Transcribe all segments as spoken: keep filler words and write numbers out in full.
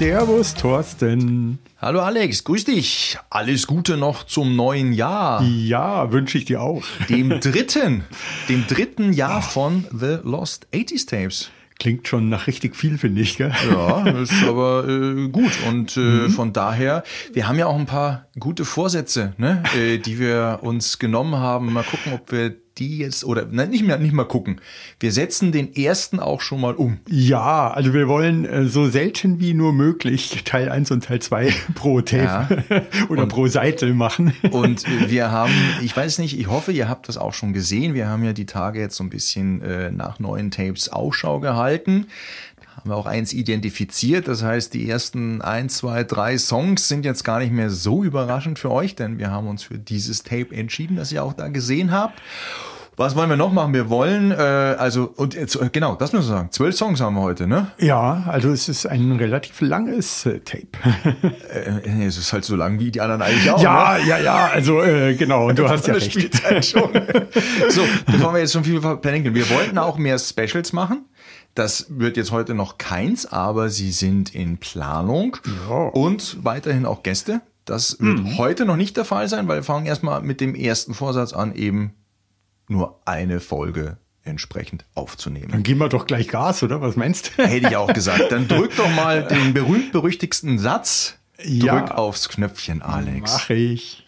Servus, Thorsten. Hallo Alex, grüß dich. Alles Gute noch zum neuen Jahr. Ja, wünsche ich dir auch. Dem dritten, dem dritten Jahr von The Lost achtziger Tapes. Klingt schon nach richtig viel, finde ich, gell? Ja, ist aber äh, gut. Und äh, mhm. von daher, wir haben ja auch ein paar gute Vorsätze, ne, äh, die wir uns genommen haben. Mal gucken, ob wir die jetzt, oder nein, nicht mehr, nicht mal gucken. Wir setzen den ersten auch schon mal um. Ja, also wir wollen äh, so selten wie nur möglich Teil eins und Teil zwei pro Tape ja. oder und, pro Seite machen. Und wir haben, ich weiß nicht, ich hoffe, ihr habt das auch schon gesehen. Wir haben ja die Tage jetzt so ein bisschen äh, nach neuen Tapes Ausschau gehalten. Haben wir auch eins identifiziert. Das heißt, die ersten ein, zwei, drei Songs sind jetzt gar nicht mehr so überraschend für euch, denn wir haben uns für dieses Tape entschieden, das ihr auch da gesehen habt. Was wollen wir noch machen? Wir wollen, äh, also, und jetzt, genau, das müssen wir sagen. Zwölf Songs haben wir heute, ne? Ja, also es ist ein relativ langes äh, Tape. äh, es ist halt so lang wie die anderen eigentlich auch. Ja, ne? ja, ja, also äh, genau, und du hast ja recht. Spielzeit schon. So, bevor wir jetzt schon viel verplänkeln. Wir wollten auch mehr Specials machen. Das wird jetzt heute noch keins, aber sie sind in Planung. Ja. Und weiterhin auch Gäste. Das wird mhm. heute noch nicht der Fall sein, weil wir fangen erstmal mit dem ersten Vorsatz an, eben nur eine Folge entsprechend aufzunehmen. Dann geben wir doch gleich Gas, oder? Was meinst du? Hätte ich auch gesagt. Dann drück doch mal den berühmt-berüchtigsten Satz. Ja. Drück aufs Knöpfchen, Alex. Mach ich.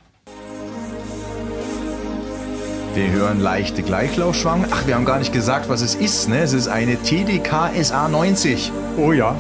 Wir hören leichte Gleichlaufschwang. Ach, wir haben gar nicht gesagt, was es ist. Ne? Es ist eine T D K S A neunzig. Oh ja.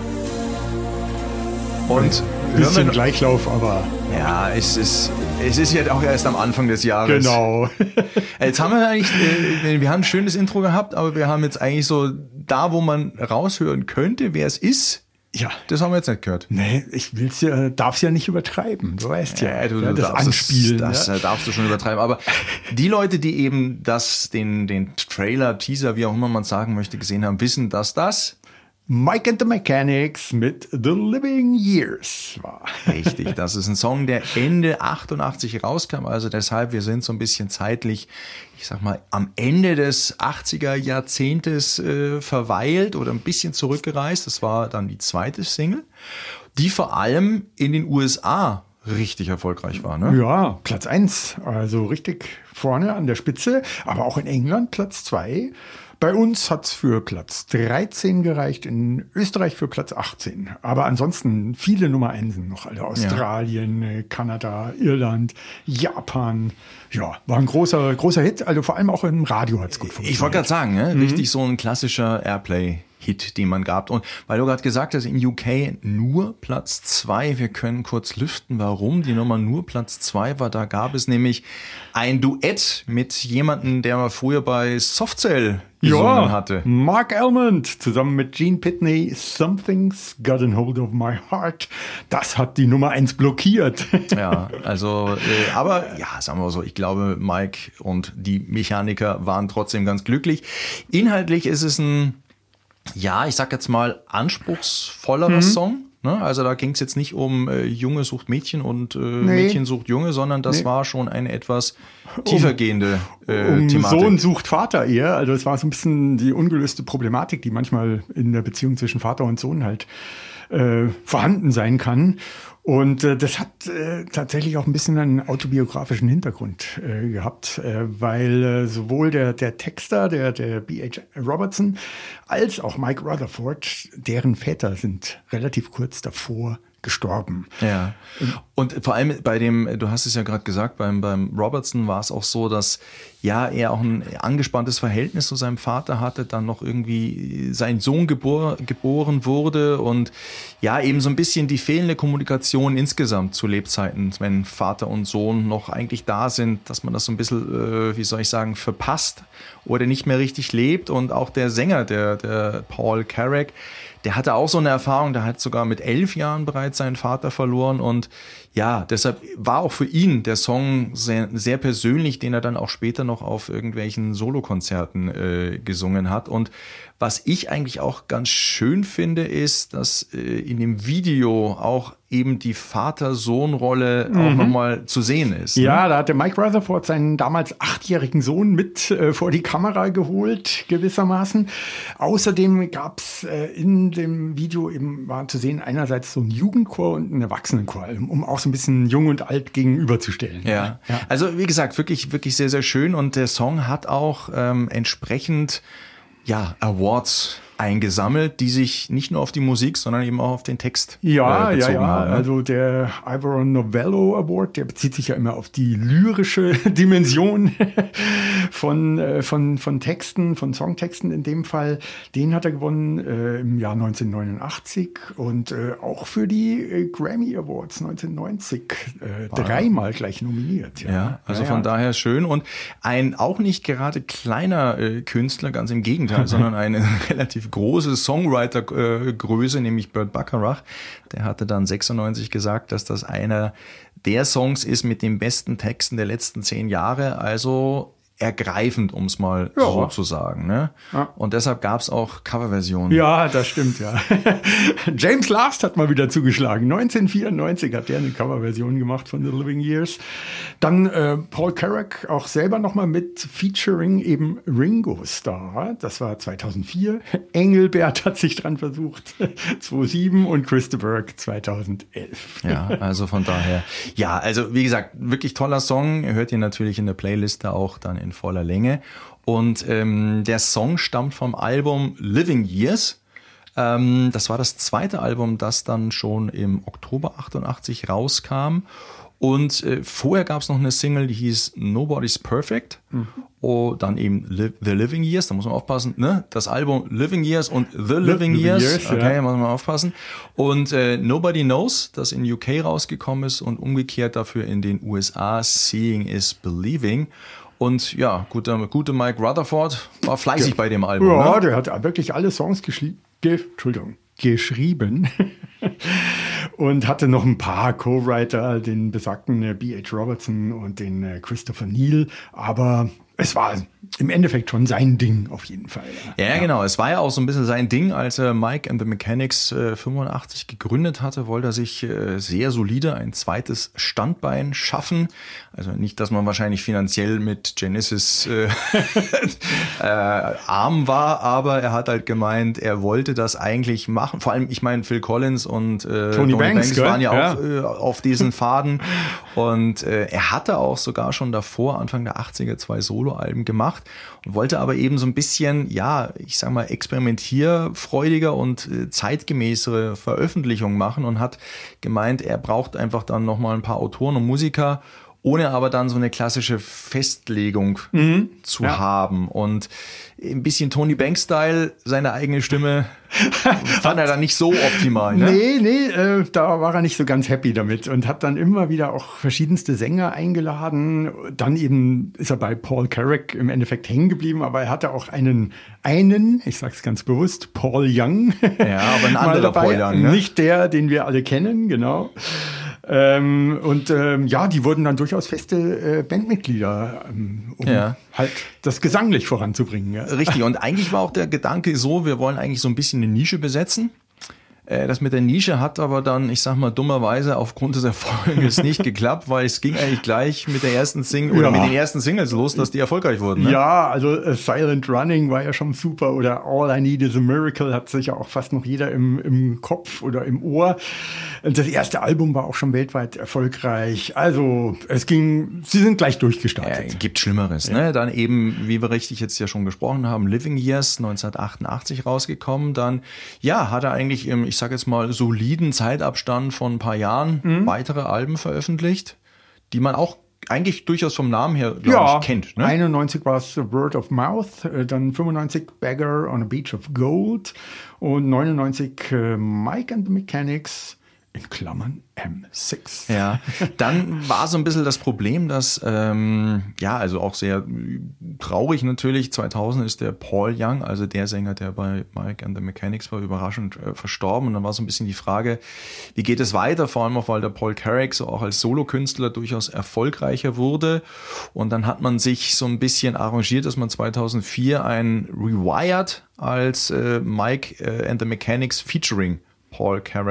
Und ein bisschen Gleichlauf, aber... Ja, es ist, es ist jetzt auch erst am Anfang des Jahres. Genau. Jetzt haben wir eigentlich, äh, wir haben ein schönes Intro gehabt, aber wir haben jetzt eigentlich so, da wo man raushören könnte, wer es ist, ja, das haben wir jetzt nicht gehört. Nee, ich will's ja, darf's ja nicht übertreiben. Du weißt ja, ja, du, ja du das darfst Anspielen. Das, das ja. darfst du schon übertreiben. Aber die Leute, die eben das, den, den Trailer, Teaser, wie auch immer man sagen möchte, gesehen haben, wissen, dass das Mike and the Mechanics mit The Living Years war. Richtig, das ist ein Song, der Ende achtundachtzig rauskam, also deshalb, wir sind so ein bisschen zeitlich, ich sag mal, am Ende des achtziger Jahrzehntes äh, verweilt oder ein bisschen zurückgereist. Das war dann die zweite Single, die vor allem in den U S A richtig erfolgreich war, ne? Ja, Platz eins, also richtig vorne an der Spitze, aber auch in England Platz zwei. Bei uns hat's für Platz dreizehn gereicht, in Österreich für Platz achtzehn. Aber ansonsten viele Nummer Einsen noch, also Australien, ja. Kanada, Irland, Japan. Ja, war ein großer, großer Hit, also vor allem auch im Radio hat's gut funktioniert. Ich wollte gerade sagen, ne? Mhm. Richtig so ein klassischer Airplay Hit, den man gab. Und weil du gerade gesagt hast, in U K nur Platz zwei, wir können kurz lüften, warum die Nummer nur Platz zwei war. Da gab es nämlich ein Duett mit jemandem, der mal früher bei Softcell gesungen ja, hatte. Mark Almond zusammen mit Gene Pitney, Something's Got a Hold of My Heart. Das hat die Nummer eins blockiert. Ja, also, äh, aber ja, sagen wir so, ich glaube, Mike und die Mechaniker waren trotzdem ganz glücklich. Inhaltlich ist es ein, ja, ich sag jetzt mal, anspruchsvollerer mhm. Song. Ne? Also da ging es jetzt nicht um äh, Junge sucht Mädchen und äh, nee. Mädchen sucht Junge, sondern das nee. war schon eine etwas tiefergehende äh, um Thematik. Sohn sucht Vater eher. Also es war so ein bisschen die ungelöste Problematik, die manchmal in der Beziehung zwischen Vater und Sohn halt äh, vorhanden sein kann. Und äh, das hat äh, tatsächlich auch ein bisschen einen autobiografischen Hintergrund äh, gehabt, äh, weil äh, sowohl der der Texter, der der B H Robertson, als auch Mike Rutherford, deren Väter sind relativ kurz davor gestorben. Ja. Und vor allem bei dem, du hast es ja gerade gesagt, beim, beim Robertson war es auch so, dass ja er auch ein angespanntes Verhältnis zu seinem Vater hatte, dann noch irgendwie sein Sohn gebor, geboren wurde und ja eben so ein bisschen die fehlende Kommunikation insgesamt zu Lebzeiten, wenn Vater und Sohn noch eigentlich da sind, dass man das so ein bisschen, äh, wie soll ich sagen, verpasst oder nicht mehr richtig lebt. Und auch der Sänger, der, der Paul Carrack, der hatte auch so eine Erfahrung, der hat sogar mit elf Jahren bereits seinen Vater verloren und ja, deshalb war auch für ihn der Song sehr, sehr persönlich, den er dann auch später noch auf irgendwelchen Solokonzerten äh, gesungen hat. Und was ich eigentlich auch ganz schön finde, ist, dass äh, in dem Video auch eben die Vater-Sohn-Rolle mhm. auch nochmal zu sehen ist. Ja, ne? da hatte Mike Rutherford seinen damals achtjährigen Sohn mit äh, vor die Kamera geholt, gewissermaßen. Außerdem gab es äh, in dem Video eben, war zu sehen, einerseits so ein Jugendchor und ein Erwachsenenchor, um auch so ein bisschen jung und alt gegenüberzustellen. Ja. ja, also wie gesagt, wirklich, wirklich sehr, sehr schön. Und der Song hat auch ähm, entsprechend ja, Awards eingesammelt, die sich nicht nur auf die Musik, sondern eben auch auf den Text ja, äh, bezogen ja, ja. haben. Ne? Also der Ivor Novello Award, der bezieht sich ja immer auf die lyrische Dimension von, äh, von, von Texten, von Songtexten in dem Fall. Den hat er gewonnen äh, im Jahr neunzehnhundertneunundachtzig und äh, auch für die äh, Grammy Awards neunzehnhundertneunzig äh, dreimal gleich nominiert. Ja, ja also ja, von ja. daher schön. Und ein auch nicht gerade kleiner äh, Künstler, ganz im Gegenteil, sondern eine relativ große Songwriter-Größe, nämlich Burt Bacharach. Der hatte dann sechsundneunzig gesagt, dass das einer der Songs ist mit den besten Texten der letzten zehn Jahre. Also ergreifend, um es mal ja. so zu sagen. Ne? Ja. Und deshalb gab es auch Coverversionen. Ja, das stimmt, ja. James Last hat mal wieder zugeschlagen. neunzehnhundertvierundneunzig hat der eine Coverversion gemacht von The Living Years. Dann äh, Paul Carrack auch selber nochmal mit featuring eben Ringo Starr. Das war zweitausendvier. Engelbert hat sich dran versucht. zweitausendsieben und Christopher zweitausendelf. Ja, also von daher. Ja, also wie gesagt, wirklich toller Song. Hört ihr natürlich in der Playliste auch dann in voller Länge. Und ähm, der Song stammt vom Album Living Years. Ähm, das war das zweite Album, das dann schon im Oktober achtundachtzig rauskam. Und äh, vorher gab es noch eine Single, die hieß Nobody's Perfect. Mhm. Oh, dann eben Li- The Living Years, da muss man aufpassen, ne? Das Album Living Years und The Living, Living Years, Years okay, ja. muss man aufpassen. Und äh, Nobody Knows, das in U K rausgekommen ist und umgekehrt dafür in den U S A Seeing is Believing. Und ja, guter, gute Mike Rutherford war fleißig ja. bei dem Album. Ja, ne? Der hat wirklich alle Songs geschli- ge- Entschuldigung, geschrieben und hatte noch ein paar Co-Writer, den besagten B H Robertson und den Christopher Neal. Aber es war im Endeffekt schon sein Ding auf jeden Fall. Ja, ja, genau. Es war ja auch so ein bisschen sein Ding, als er Mike and the Mechanics äh, fünfundachtzig gegründet hatte, wollte er sich äh, sehr solide ein zweites Standbein schaffen. Also nicht, dass man wahrscheinlich finanziell mit Genesis äh, äh, arm war, aber er hat halt gemeint, er wollte das eigentlich machen. Vor allem, ich meine, Phil Collins und äh, Tony, Tony Banks, Banks waren ja, ja. auch äh, auf diesen Faden. Und äh, er hatte auch sogar schon davor, Anfang der achtziger, zwei Soloalben gemacht und wollte aber eben so ein bisschen, ja, ich sag mal, experimentierfreudiger und äh, zeitgemäßere Veröffentlichungen machen und hat gemeint, er braucht einfach dann nochmal ein paar Autoren und Musiker, ohne aber dann so eine klassische Festlegung mhm. zu ja. haben. Und ein bisschen Tony Banks-Style, seine eigene Stimme, fand er dann nicht so optimal. Ne? Nee, nee, äh, da war er nicht so ganz happy damit und hat dann immer wieder auch verschiedenste Sänger eingeladen. Dann eben ist er bei Paul Carrack im Endeffekt hängen geblieben, aber er hatte auch einen, einen, ich sag's ganz bewusst, Paul Young. Ja, aber ein anderer Paul Young. Ne? Nicht der, den wir alle kennen, genau. Ähm, und ähm, ja, die wurden dann durchaus feste äh, Bandmitglieder, ähm, um ja. halt das gesanglich voranzubringen. Ja. Richtig, und eigentlich war auch der Gedanke so, wir wollen eigentlich so ein bisschen eine Nische besetzen. Das mit der Nische hat aber dann, ich sag mal, dummerweise aufgrund des Erfolges nicht geklappt, weil es ging eigentlich gleich mit der ersten Single oder ja. mit den ersten Singles los, dass die erfolgreich wurden. Ne? Ja, also uh, Silent Running war ja schon super oder All I Need Is a Miracle hat sicher auch fast noch jeder im, im Kopf oder im Ohr. Das erste Album war auch schon weltweit erfolgreich. Also es ging, sie sind gleich durchgestartet. Ja, gibt Schlimmeres. Ja. Ne? Dann eben, wie wir richtig jetzt ja schon gesprochen haben, Living Years neunzehnhundertachtundachtzig rausgekommen. Dann, ja, hat er eigentlich im, ich sage jetzt mal, soliden Zeitabstand von ein paar Jahren mhm. weitere Alben veröffentlicht, die man auch eigentlich durchaus vom Namen her, glaube ja, ich, kennt. Ne? einundneunzig war es Word of Mouth, dann fünfundneunzig Beggar on a Beach of Gold und neunundneunzig äh, Mike and the Mechanics, in Klammern M sechs. Ja, dann war so ein bisschen das Problem, dass, ähm, ja, also auch sehr traurig natürlich, zweitausend ist der Paul Young, also der Sänger, der bei Mike and the Mechanics war, überraschend äh, verstorben. Und dann war so ein bisschen die Frage, wie geht es weiter? Vor allem auch, weil der Paul Carrack so auch als Solokünstler durchaus erfolgreicher wurde. Und dann hat man sich so ein bisschen arrangiert, dass man zweitausendvier ein Rewired als äh, Mike äh, and the Mechanics featuring Paul Carrack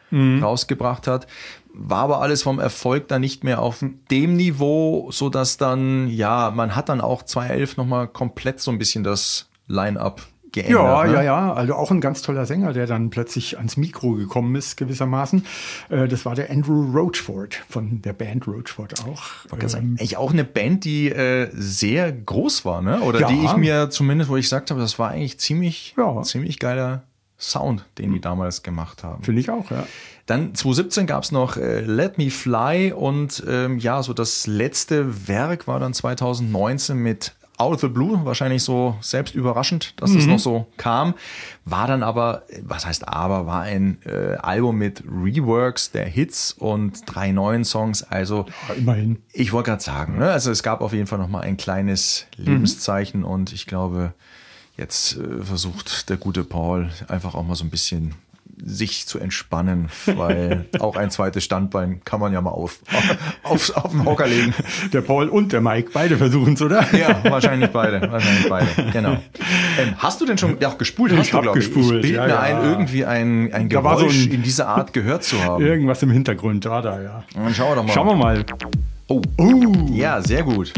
mhm. rausgebracht hat. War aber alles vom Erfolg dann nicht mehr auf dem Niveau, so dass dann, ja, man hat dann auch zweitausendelf nochmal komplett so ein bisschen das Line-Up geändert. Ja, ne? ja, ja. Also auch ein ganz toller Sänger, der dann plötzlich ans Mikro gekommen ist, gewissermaßen. Äh, das war der Andrew Roachford von der Band Roachford auch. Ähm, eigentlich auch eine Band, die äh, sehr groß war, ne? Oder ja. die ich mir zumindest, wo ich gesagt habe, das war eigentlich ziemlich, ja. ziemlich geiler Sound, den die damals gemacht haben. Finde ich auch, ja. Dann zweitausendsiebzehn gab es noch äh, Let Me Fly und ähm, ja, so das letzte Werk war dann zweitausendneunzehn mit Out of the Blue, wahrscheinlich so selbst überraschend, dass mhm. das noch so kam. War dann aber, was heißt aber, war ein äh, Album mit Reworks der Hits und drei neuen Songs. Also ja, immerhin. Ich wollte gerade sagen, ne? Also es gab auf jeden Fall noch mal ein kleines Lebenszeichen mhm. und ich glaube, jetzt äh, versucht der gute Paul einfach auch mal so ein bisschen sich zu entspannen, weil auch ein zweites Standbein kann man ja mal auf, auf, auf den Hocker legen. Der Paul und der Mike, beide versuchen es, oder? Ja, wahrscheinlich beide, wahrscheinlich beide, genau. Ähm, hast du denn schon, ja, auch gespult? Hast ich habe gespult. Ich bilde ja, mir ja. ein, irgendwie ein, ein da war Geräusch so ein, in dieser Art gehört zu haben. Irgendwas im Hintergrund war da, ja. Dann schauen wir doch mal. Schauen wir mal. Oh, uh. ja, sehr gut.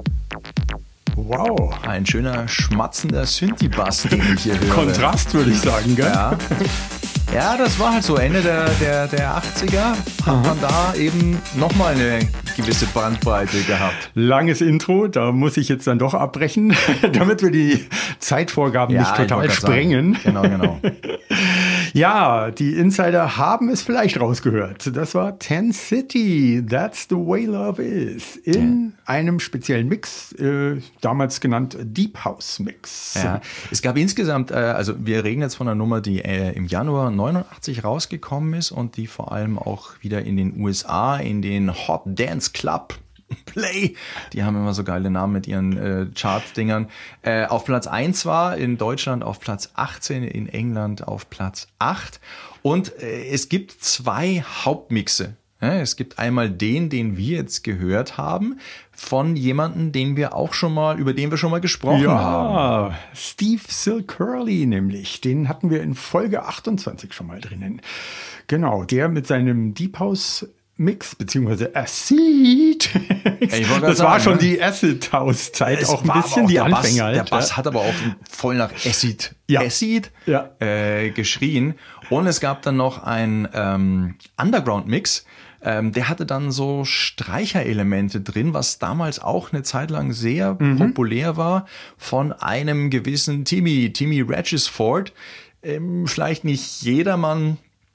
Wow. Ein schöner, schmatzender Synthi-Bass, den ich hier höre. Kontrast, würde ich sagen, gell? Ja. Ja, das war halt so Ende der, der, der achtziger, hat man da eben nochmal eine gewisse Bandbreite gehabt. Langes Intro, da muss ich jetzt dann doch abbrechen, damit wir die Zeitvorgaben ja, nicht total sprengen. Genau, genau. Ja, die Insider haben es vielleicht rausgehört. Das war Ten City, That's the Way Love Is, in ja. einem speziellen Mix, äh, damals genannt Deep House Mix. Ja, es gab insgesamt, äh, also wir reden jetzt von einer Nummer, die äh, im Januar neunundachtzig rausgekommen ist und die vor allem auch wieder in den U S A, in den Hot Dance Club Play, die haben immer so geile Namen mit ihren äh, Chart-Dingern, äh, auf Platz eins war, in Deutschland auf Platz achtzehn, in England auf Platz acht. Und äh, es gibt zwei Hauptmixe. Ja, es gibt einmal den, den wir jetzt gehört haben, von jemandem, den wir auch schon mal, über den wir schon mal gesprochen ja, haben. Steve Silcurley nämlich. Den hatten wir in Folge achtundzwanzig schon mal drinnen. Genau, der mit seinem Deep House Mix, beziehungsweise Acid. Ey, das sagen, war schon ne? die Acid-House-Zeit, auch ein bisschen auch die der Anfänger. Bass, halt, der Bass ja. hat aber auch voll nach Acid, ja. Acid ja. Äh, geschrien. Und es gab dann noch ein ähm, Underground-Mix, ähm, der hatte dann so Streicherelemente drin, was damals auch eine Zeit lang sehr mhm. populär war, von einem gewissen Timmy, Timmy Regisford. Ähm, vielleicht nicht jedermann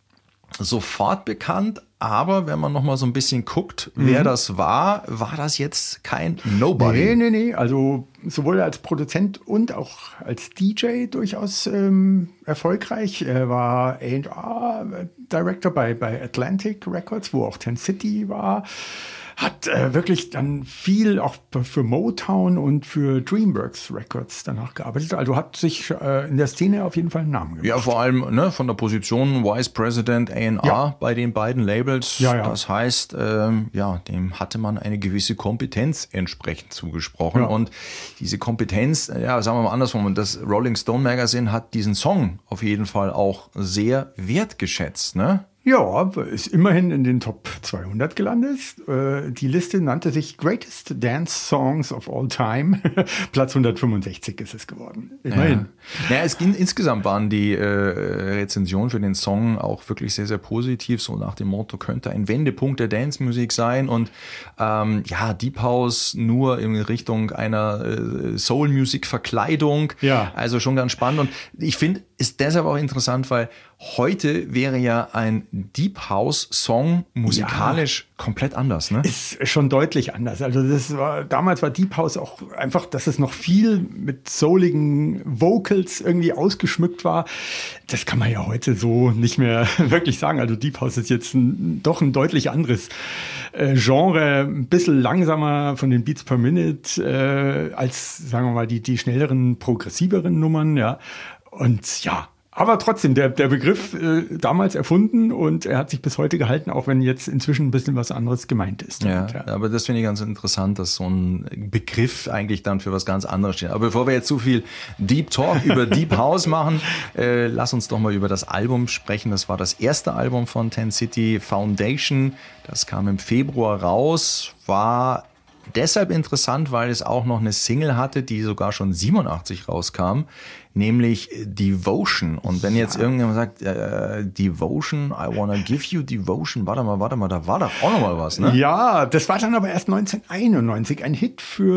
sofort bekannt, aber wenn man noch mal so ein bisschen guckt, mhm. wer das war, war das jetzt kein Nobody. Nee, nee, nee. Also sowohl als Produzent und auch als D J durchaus ähm, erfolgreich. Er war A and R Director bei, bei Atlantic Records, wo auch Ten City war. Hat äh, wirklich dann viel auch für Motown und für DreamWorks Records danach gearbeitet. Also hat sich äh, in der Szene auf jeden Fall einen Namen gemacht. Ja, vor allem ne, von der Position Vice President A and R ja. bei den beiden Labels. Ja, ja. Das heißt, ähm, ja, dem hatte man eine gewisse Kompetenz entsprechend zugesprochen. Ja. Und diese Kompetenz, ja, sagen wir mal andersrum, das Rolling Stone Magazine hat diesen Song auf jeden Fall auch sehr wertgeschätzt, ne? Ja, ist immerhin in den Top zweihundert gelandet. Die Liste nannte sich Greatest Dance Songs of All Time. Platz hundertfünfundsechzig ist es geworden. Immerhin. Ja, ja es ging, insgesamt waren die äh, Rezensionen für den Song auch wirklich sehr, sehr positiv. So nach dem Motto, könnte ein Wendepunkt der Dance-Musik sein. Und ähm, ja, Deep House nur in Richtung einer äh, Soul-Music-Verkleidung. Ja. Also schon ganz spannend. Und ich finde, ist deshalb auch interessant, weil heute wäre ja ein Deep House Song musikalisch ja. komplett anders, ne? Ist schon deutlich anders. Also das war, damals war Deep House auch einfach, dass es noch viel mit souligen Vocals irgendwie ausgeschmückt war. Das kann man ja heute so nicht mehr wirklich sagen. Also Deep House ist jetzt ein, doch ein deutlich anderes äh, Genre, ein bisschen langsamer von den Beats per Minute äh, als, sagen wir mal, die, die schnelleren, progressiveren Nummern, ja. Und ja, Aber trotzdem, der, der Begriff äh, damals erfunden und er hat sich bis heute gehalten, auch wenn jetzt inzwischen ein bisschen was anderes gemeint ist. Ja, ja. aber das finde ich ganz interessant, dass so ein Begriff eigentlich dann für was ganz anderes steht. Aber bevor wir jetzt zu viel Deep Talk über Deep House machen, äh, lass uns doch mal über das Album sprechen. Das war das erste Album von Ten City, Foundation. Das kam im Februar raus, war deshalb interessant, weil es auch noch eine Single hatte, die sogar schon siebenundachtzig rauskam, nämlich Devotion. Und wenn jetzt ja. irgendjemand sagt, äh, Devotion, I wanna give you Devotion, warte mal, warte mal, da war doch auch noch mal was, ne? Ja, das war dann aber erst neunzehnhunderteinundneunzig ein Hit für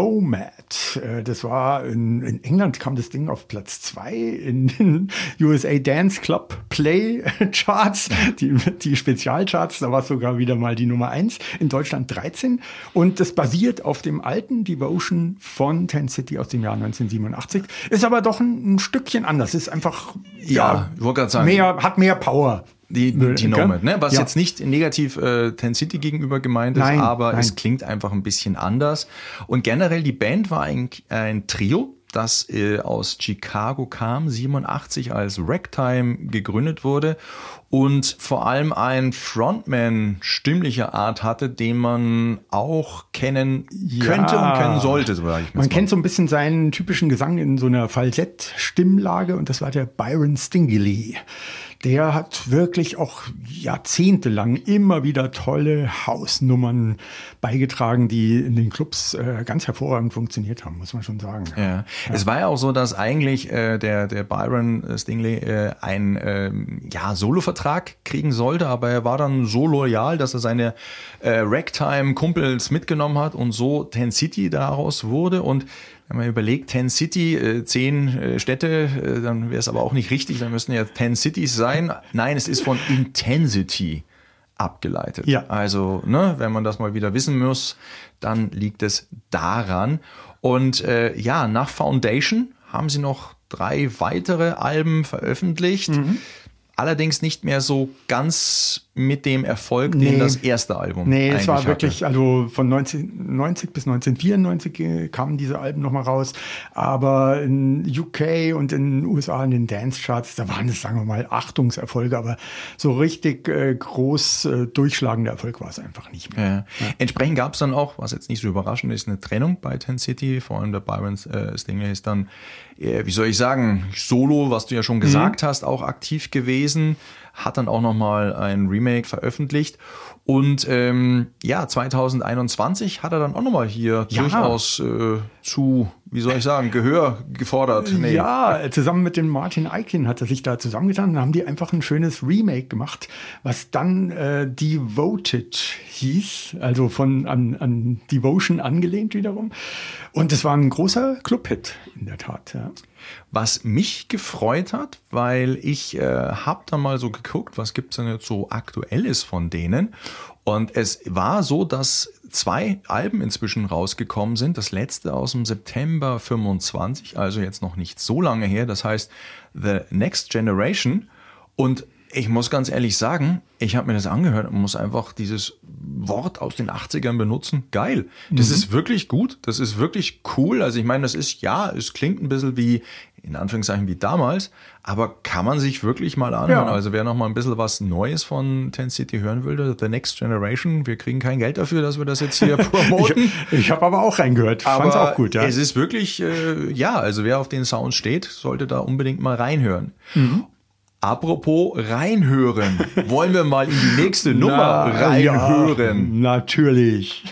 Nomad. Das war, in, in England kam das Ding auf Platz zwei in den U S A Dance Club Play Charts, die, die Spezialcharts, da war es sogar wieder mal die Nummer eins, in Deutschland dreizehn. Und das basiert auf dem alten Devotion von Ten City aus dem Jahr neunzehnhundertsiebenundachtzig. Ist aber doch ein, ein Stückchen anders. Ist einfach, ja, ja ich wollte gerade sagen, mehr, hat mehr Power. Die, die Nomad, ne? Was ja. jetzt nicht negativ äh, Ten City gegenüber gemeint ist, nein, aber nein. es klingt einfach ein bisschen anders. Und generell, die Band war ein, ein Trio, das äh, aus Chicago kam, siebenundachtzig als Ragtime gegründet wurde und vor allem ein Frontman stimmlicher Art hatte, den man auch kennen könnte ja. und kennen sollte. So sag ich man kennt so ein bisschen seinen typischen Gesang in so einer Falsett-Stimmlage und das war der Byron Stingley. Der hat wirklich auch jahrzehntelang immer wieder tolle Hausnummern beigetragen, die in den Clubs äh, ganz hervorragend funktioniert haben, muss man schon sagen. Ja. Ja. Es war ja auch so, dass eigentlich äh, der, der Byron Stingley äh, einen äh, ja, Solo-Vertrag kriegen sollte, aber er war dann so loyal, dass er seine äh, Ragtime-Kumpels mitgenommen hat und so Ten City daraus wurde. Und wenn man überlegt, Ten City, äh, zehn äh, Städte, äh, dann wäre es aber auch nicht richtig, dann müssten ja Ten Cities sein. Nein, es ist von Intensity abgeleitet. Ja. Also, ne, wenn man das mal wieder wissen muss, dann liegt es daran. Und äh, ja, nach Foundation haben sie noch drei weitere Alben veröffentlicht. Mhm. Allerdings nicht mehr so ganz mit dem Erfolg, nee. den das erste Album Nee, es war hatte. wirklich, also von neunzehnhundertneunzig bis neunzehnhundertvierundneunzig kamen diese Alben nochmal raus. Aber in U K und in den U S A in den Dance-Charts, da waren es, sagen wir mal, Achtungserfolge. Aber so richtig äh, groß äh, durchschlagender Erfolg war es einfach nicht mehr. Ja. Ja. Entsprechend gab es dann auch, was jetzt nicht so überraschend ist, eine Trennung bei Ten City. Vor allem der Byron äh, Stingley ist dann, äh, wie soll ich sagen, Solo, was du ja schon gesagt mhm. hast, auch aktiv gewesen. Hat dann auch nochmal ein Remake veröffentlicht. Und ähm, ja, zwanzig einundzwanzig hat er dann auch nochmal hier ja. durchaus äh, zu, wie soll ich sagen, Gehör gefordert. Nee. Ja, zusammen mit dem Martin Eichen hat er sich da zusammengetan. Dann haben die einfach ein schönes Remake gemacht, was dann äh, Devoted hieß, also von an, an Devotion angelehnt wiederum. Und es war ein großer Clubhit, in der Tat, ja. Was mich gefreut hat, weil ich äh, habe dann mal so geguckt, was gibt's denn jetzt so Aktuelles von denen. Und es war so, dass zwei Alben inzwischen rausgekommen sind. Das letzte aus dem September fünfundzwanzig, also jetzt noch nicht so lange her. Das heißt The Next Generation. Und ich muss ganz ehrlich sagen, ich habe mir das angehört und muss einfach dieses Wort aus den achtzigern benutzen. Geil. Das mhm. ist wirklich gut. Das ist wirklich cool. Also ich meine, das ist, ja, es klingt ein bisschen wie, in Anführungszeichen wie damals, aber kann man sich wirklich mal anhören. Ja. Also wer noch mal ein bisschen was Neues von Ten City hören will, The Next Generation, wir kriegen kein Geld dafür, dass wir das jetzt hier promoten. ich ich habe aber auch reingehört. Fand's auch gut, ja. Es ist wirklich, äh, ja, also wer auf den Sound steht, sollte da unbedingt mal reinhören. Mhm. Apropos reinhören, wollen wir mal in die nächste Nummer Na, reinhören? Ja, natürlich.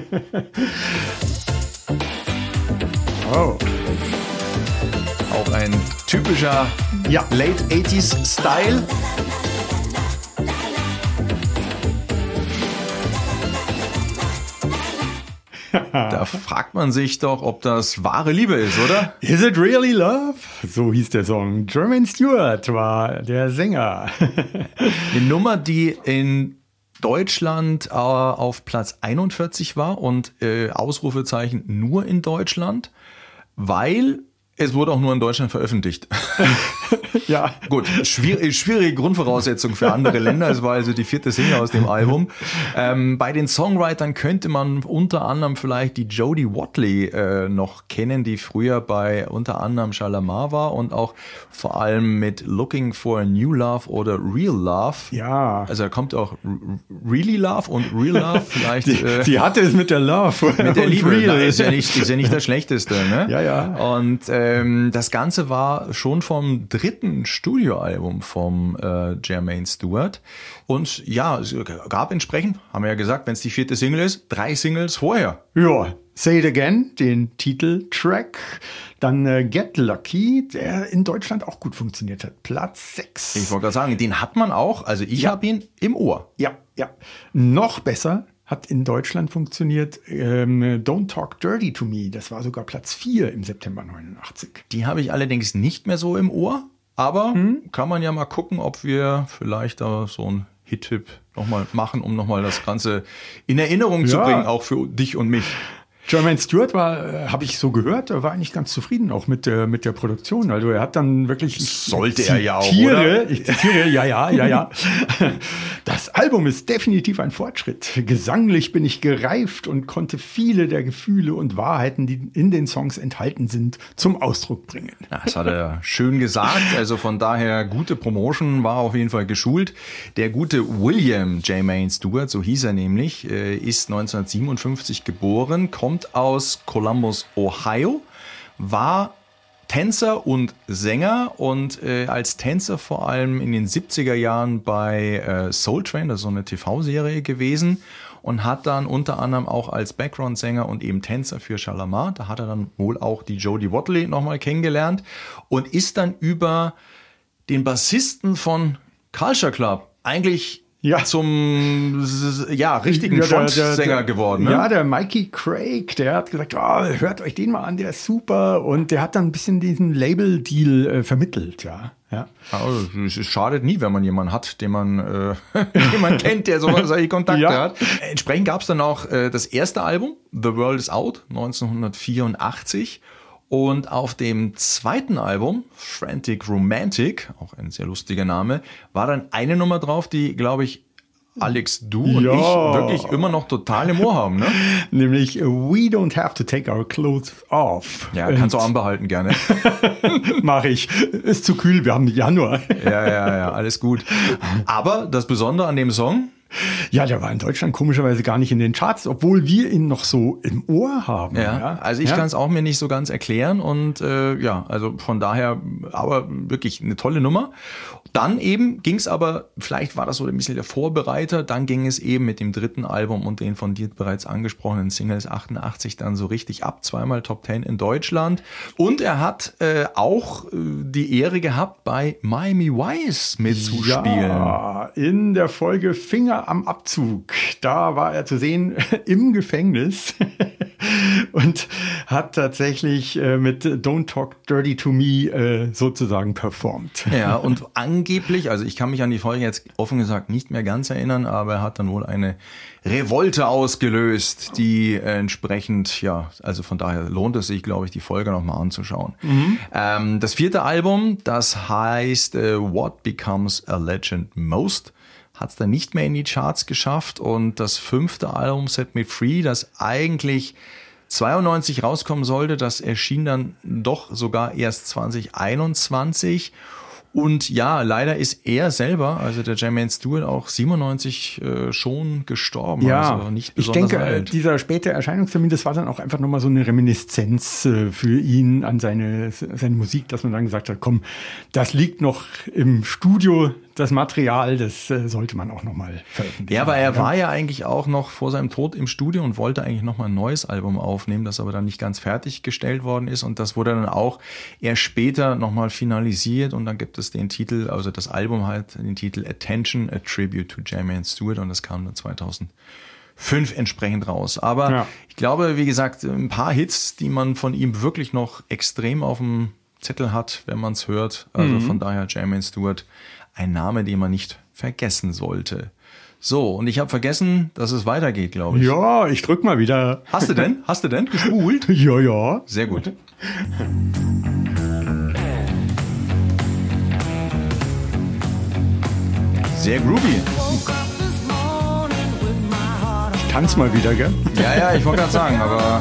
Oh. Auch ein typischer ja. Late eighties Style. Da fragt man sich doch, ob das wahre Liebe ist, oder? Is it really love? So hieß der Song. Jermaine Stewart war der Sänger. Eine Nummer, die in Deutschland äh, auf Platz einundvierzig war und äh, Ausrufezeichen nur in Deutschland, weil Es wurde auch nur in Deutschland veröffentlicht. Ja. Gut, schwierig, schwierige Grundvoraussetzung für andere Länder. Es war also die vierte Single aus dem Album. Ähm, bei den Songwritern könnte man unter anderem vielleicht die Jodie Watley äh, noch kennen, die früher bei unter anderem Shalamar war und auch vor allem mit Looking for a New Love oder Real Love. Ja. Also da kommt auch Really Love und Real Love vielleicht. Die, äh, die hatte es mit der Love. Mit der Liebe. Real. Na, ist ja nicht, ist ja nicht das Schlechteste, ne? Ja, ja. Und ähm, das Ganze war schon vom dritten Studioalbum vom äh, Jermaine Stewart. Und ja, es gab entsprechend, haben wir ja gesagt, wenn es die vierte Single ist, drei Singles vorher. Ja, Say It Again, den Titeltrack. Dann äh, Get Lucky, der in Deutschland auch gut funktioniert hat. Platz sechs. Ich wollte gerade sagen, den hat man auch, also ich Ja. habe ihn im Ohr. Ja, ja. Noch besser hat in Deutschland funktioniert ähm, Don't Talk Dirty to Me. Das war sogar Platz vier im September neunundachtzig. Die habe ich allerdings nicht mehr so im Ohr, aber hm? kann man ja mal gucken, ob wir vielleicht da so einen Hit-Tipp nochmal machen, um nochmal das Ganze in Erinnerung ja. zu bringen, auch für dich und mich. Jermaine Stewart war, äh, habe ich so gehört, er war eigentlich ganz zufrieden auch mit der, mit der Produktion. Also er hat dann wirklich... Ich Sollte zitiere, er ja auch, oder? Ich zitiere, ja, ja, ja, ja. Das Album ist definitiv ein Fortschritt. Gesanglich bin ich gereift und konnte viele der Gefühle und Wahrheiten, die in den Songs enthalten sind, zum Ausdruck bringen. Ja, das hat er schön gesagt. Also von daher gute Promotion, war auf jeden Fall geschult. Der gute William Jermaine Stewart, so hieß er nämlich, ist neunzehnhundertsiebenundfünfzig geboren, kommt aus Columbus, Ohio, war Tänzer und Sänger und äh, als Tänzer vor allem in den siebziger Jahren bei äh, Soul Train, das ist so eine T V-Serie gewesen, und hat dann unter anderem auch als Background-Sänger und eben Tänzer für Shalamar, da hat er dann wohl auch die Jodie Watley nochmal kennengelernt und ist dann über den Bassisten von Culture Club eigentlich ja. zum ja, richtigen ja, Frontsänger geworden. Ne? Ja, der Mikey Craig, der hat gesagt, oh, hört euch den mal an, der ist super. Und der hat dann ein bisschen diesen Label-Deal äh, vermittelt. Ja. Ja. Also, es schadet nie, wenn man jemanden hat, den man, äh, den man kennt, der sowas solche Kontakte ja. hat. Entsprechend gab es dann auch äh, das erste Album, The World is Out, neunzehnhundertvierundachtzig. Und auf dem zweiten Album, Frantic Romantic, auch ein sehr lustiger Name, war dann eine Nummer drauf, die, glaube ich, Alex, du und ja. ich wirklich immer noch total im Ohr haben, ne? Nämlich We Don't Have to Take Our Clothes Off. Ja, kannst du auch anbehalten gerne. Mach ich. Ist zu kühl, wir haben Januar. Ja, ja, ja, alles gut. Aber das Besondere an dem Song... Ja, der war in Deutschland komischerweise gar nicht in den Charts, obwohl wir ihn noch so im Ohr haben. Ja, ja. Also ich ja. kann es auch mir nicht so ganz erklären und äh, ja, also von daher, aber wirklich eine tolle Nummer. Dann eben ging es aber, vielleicht war das so ein bisschen der Vorbereiter, dann ging es eben mit dem dritten Album und den von dir bereits angesprochenen Singles achtundachtzig dann so richtig ab, zweimal Top Ten in Deutschland. Und er hat äh, auch äh, die Ehre gehabt, bei Miami Vice mitzuspielen. Ja, in der Folge Finger am Abzug. Da war er zu sehen im Gefängnis und hat tatsächlich äh, mit Don't Talk Dirty to Me äh, sozusagen performt. Ja, und angeblich, also ich kann mich an die Folge jetzt offen gesagt nicht mehr ganz erinnern, aber er hat dann wohl eine Revolte ausgelöst, die äh, entsprechend, ja, also von daher lohnt es sich, glaube ich, die Folge nochmal anzuschauen. Mhm. Ähm, das vierte Album, das heißt äh, What Becomes a Legend Most, hat es dann nicht mehr in die Charts geschafft. Und das fünfte Album, Set Me Free, das eigentlich zweiundneunzig rauskommen sollte, das erschien dann doch sogar erst zwanzig einundzwanzig. Und ja, leider ist er selber, also der Jermaine Stewart, auch siebenundneunzig äh, schon gestorben. Ja, also nicht ich besonders denke, alt. Dieser späte Erscheinungstermin, das war dann auch einfach nochmal so eine Reminiszenz äh, für ihn an seine, seine Musik, dass man dann gesagt hat, komm, das liegt noch im Studio, das Material, das äh, sollte man auch nochmal veröffentlichen. Ja, aber er ja. war ja eigentlich auch noch vor seinem Tod im Studio und wollte eigentlich nochmal ein neues Album aufnehmen, das aber dann nicht ganz fertiggestellt worden ist. Und das wurde dann auch erst später nochmal finalisiert. Und dann gibt es den Titel, also das Album halt, den Titel Attention, a Tribute to Jermaine Stewart. Und das kam dann zweitausendfünf entsprechend raus. Aber ja. ich glaube, wie gesagt, ein paar Hits, die man von ihm wirklich noch extrem auf dem Zettel hat, wenn man es hört. Also mhm. von daher Jermaine Stewart, ein Name, den man nicht vergessen sollte. So, und ich habe vergessen, dass es weitergeht, glaube ich. Ja, ich drück mal wieder. Hast du denn? Hast du denn gespult? Ja, ja. Sehr gut. Sehr groovy. Ich tanz mal wieder, gell? Ja, ja, ich wollte gerade sagen, aber...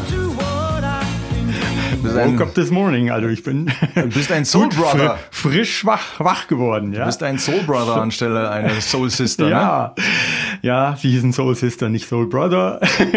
Woke up this morning, also ich bin du bist ein Soul Brother. Fr frisch wach, wach geworden. Ja? Du bist ein Soul Brother anstelle einer Soul Sister, ja. ne? Ja, sie hießen Soul Sister, nicht Soul Brother.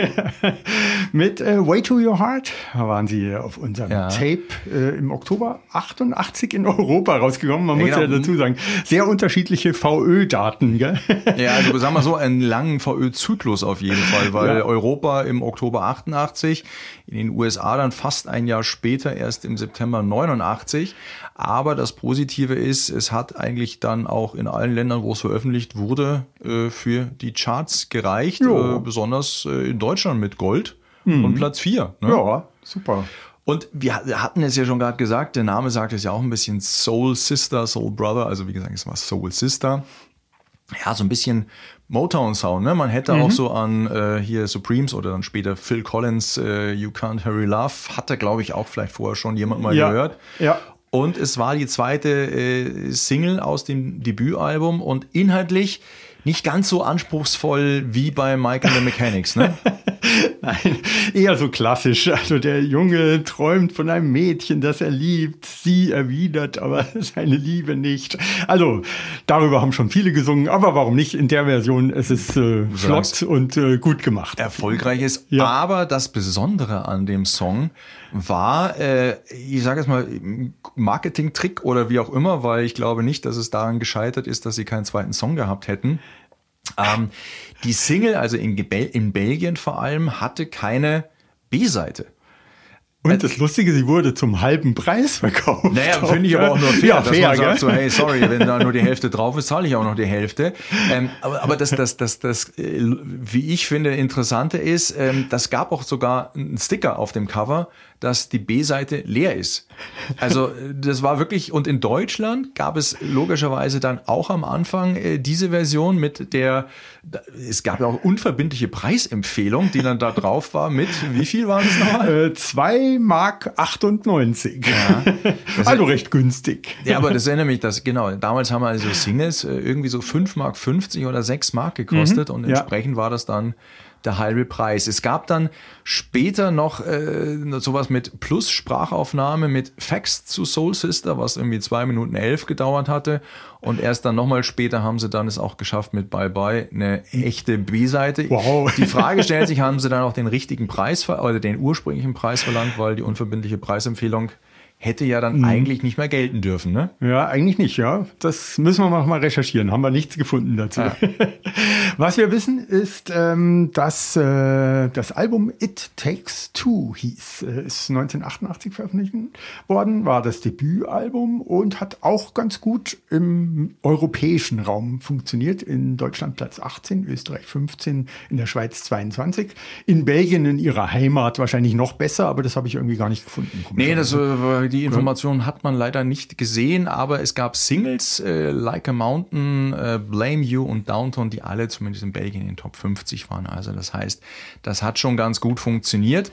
Mit äh, Way to Your Heart waren sie auf unserem ja. Tape äh, im Oktober achtundachtzig in Europa rausgekommen. Man ja, muss genau. ja dazu sagen, sehr unterschiedliche V Ö-Daten. Gell? Ja, also sagen wir so, einen langen V Ö-Zyklus auf jeden Fall, weil ja. Europa im Oktober achtundachtzig, in den U S A dann fast ein Jahr später, erst im September neunundachtzig. Aber das Positive ist, es hat eigentlich dann auch in allen Ländern, wo es veröffentlicht wurde, äh, für die Charts gereicht. Äh, besonders äh, in Deutschland mit Gold mhm. und Platz vier. Ne? Ja, super. Und wir hatten es ja schon gerade gesagt, der Name sagt es ja auch ein bisschen Soul Sister, Soul Brother. Also wie gesagt, es war Soul Sister. Ja, so ein bisschen Motown-Sound, ne? Man hätte mhm. auch so an äh, hier Supremes oder dann später Phil Collins, äh, You Can't Hurry Love, hatte, glaube ich, auch vielleicht vorher schon jemand mal ja. gehört. Ja. Und es war die zweite äh, Single aus dem Debütalbum und inhaltlich nicht ganz so anspruchsvoll wie bei Mike and the Mechanics, ne? Nein, eher so klassisch. Also der Junge träumt von einem Mädchen, das er liebt. Sie erwidert aber seine Liebe nicht. Also darüber haben schon viele gesungen, aber warum nicht? In der Version ist es äh, flott und äh, gut gemacht. Erfolgreich ist. Ja. Aber das Besondere an dem Song war, äh, ich sage jetzt mal, Marketing-Trick oder wie auch immer, weil ich glaube nicht, dass es daran gescheitert ist, dass sie keinen zweiten Song gehabt hätten. Ähm, die Single, also in, in Belgien vor allem, hatte keine B-Seite. Und das Lustige, sie wurde zum halben Preis verkauft. Naja, finde ich aber auch nur fair, ja, dass fair, man sagt gell? so, hey, sorry, wenn da nur die Hälfte drauf ist, zahle ich auch noch die Hälfte. Ähm, aber, aber das, das, das, das, wie ich finde, Interessante ist, ähm, das gab auch sogar einen Sticker auf dem Cover, dass die B-Seite leer ist. Also das war wirklich, und in Deutschland gab es logischerweise dann auch am Anfang äh, diese Version mit der, es gab ja auch unverbindliche Preisempfehlung, die dann da drauf war mit, wie viel waren es nochmal? Äh, zwei Mark achtundneunzig. Ja, also recht günstig. Ja, aber das erinnert mich, dass, genau, damals haben also Singles äh, irgendwie so fünf Mark fünfzig oder sechs Mark gekostet mhm, und entsprechend ja. war das dann der halbe Preis. Es gab dann später noch äh, sowas mit Plus-Sprachaufnahme mit Fax zu Soul Sister, was irgendwie zwei Minuten elf gedauert hatte. Und erst dann nochmal später haben sie dann es auch geschafft mit Bye Bye, eine echte B-Seite. Wow. Die Frage stellt sich, haben sie dann auch den richtigen Preis oder den ursprünglichen Preis verlangt, weil die unverbindliche Preisempfehlung hätte ja dann mhm. eigentlich nicht mehr gelten dürfen, ne? Ja, eigentlich nicht, ja. Das müssen wir noch mal recherchieren. Haben wir nichts gefunden dazu. Ja. Was wir wissen, ist, ähm, dass äh, das Album It Takes Two hieß. Äh, ist neunzehnhundertachtundachtzig veröffentlicht worden, war das Debütalbum und hat auch ganz gut im europäischen Raum funktioniert. In Deutschland Platz achtzehn, Österreich fünfzehn, in der Schweiz zweiundzwanzig. In Belgien, in ihrer Heimat, wahrscheinlich noch besser, aber das habe ich irgendwie gar nicht gefunden. Nee, das äh, die Informationen hat man leider nicht gesehen, aber es gab Singles, äh, Like a Mountain, äh, Blame You und Downtown, die alle zumindest in Belgien in den Top fünfzig waren. Also das heißt, das hat schon ganz gut funktioniert.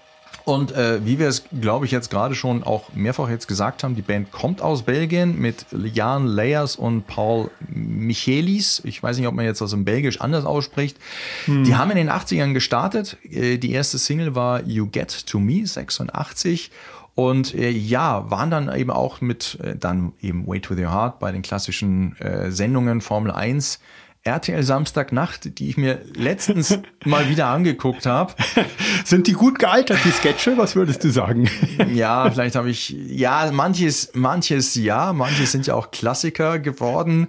Und äh, wie wir es, glaube ich, jetzt gerade schon auch mehrfach jetzt gesagt haben, die Band kommt aus Belgien mit Jan Leyers und Paul Michelis. Ich weiß nicht, ob man jetzt das in Belgisch anders ausspricht. Hm. Die haben in den achtzigern gestartet. Äh, die erste Single war You Get To Me, sechsundachtzig. Und äh, ja, waren dann eben auch mit äh, dann eben Way to the Heart bei den klassischen äh, Sendungen Formel eins, R T L Samstagnacht, die ich mir letztens mal wieder angeguckt habe. Sind die gut gealtert, die Sketche? Was würdest du sagen? Ja, vielleicht habe ich, ja, manches, manches ja, manche sind ja auch Klassiker geworden.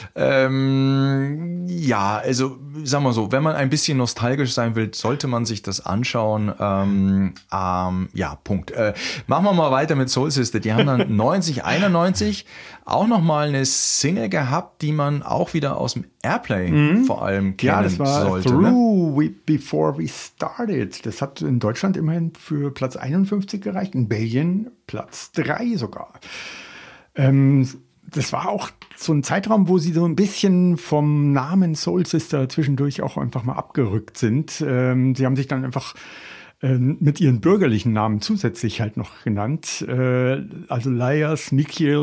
Ähm, ja, also sagen wir so, wenn man ein bisschen nostalgisch sein will, sollte man sich das anschauen. Ähm, ähm, ja, Punkt. Äh, machen wir mal weiter mit Soul Sister. Die haben dann neunzig, einundneunzig auch nochmal eine Single gehabt, die man auch wieder aus dem Airplay mhm. vor allem kennen ja, das war sollte. Through ne? we, Before We Started. Das hat in Deutschland immerhin für Platz einundfünfzig gereicht, in Belgien Platz drei sogar. Ähm, das war auch so ein Zeitraum, wo sie so ein bisschen vom Namen Soul Sister zwischendurch auch einfach mal abgerückt sind. Ähm, sie haben sich dann einfach äh, mit ihren bürgerlichen Namen zusätzlich halt noch genannt. Äh, also Leyers, Michiels,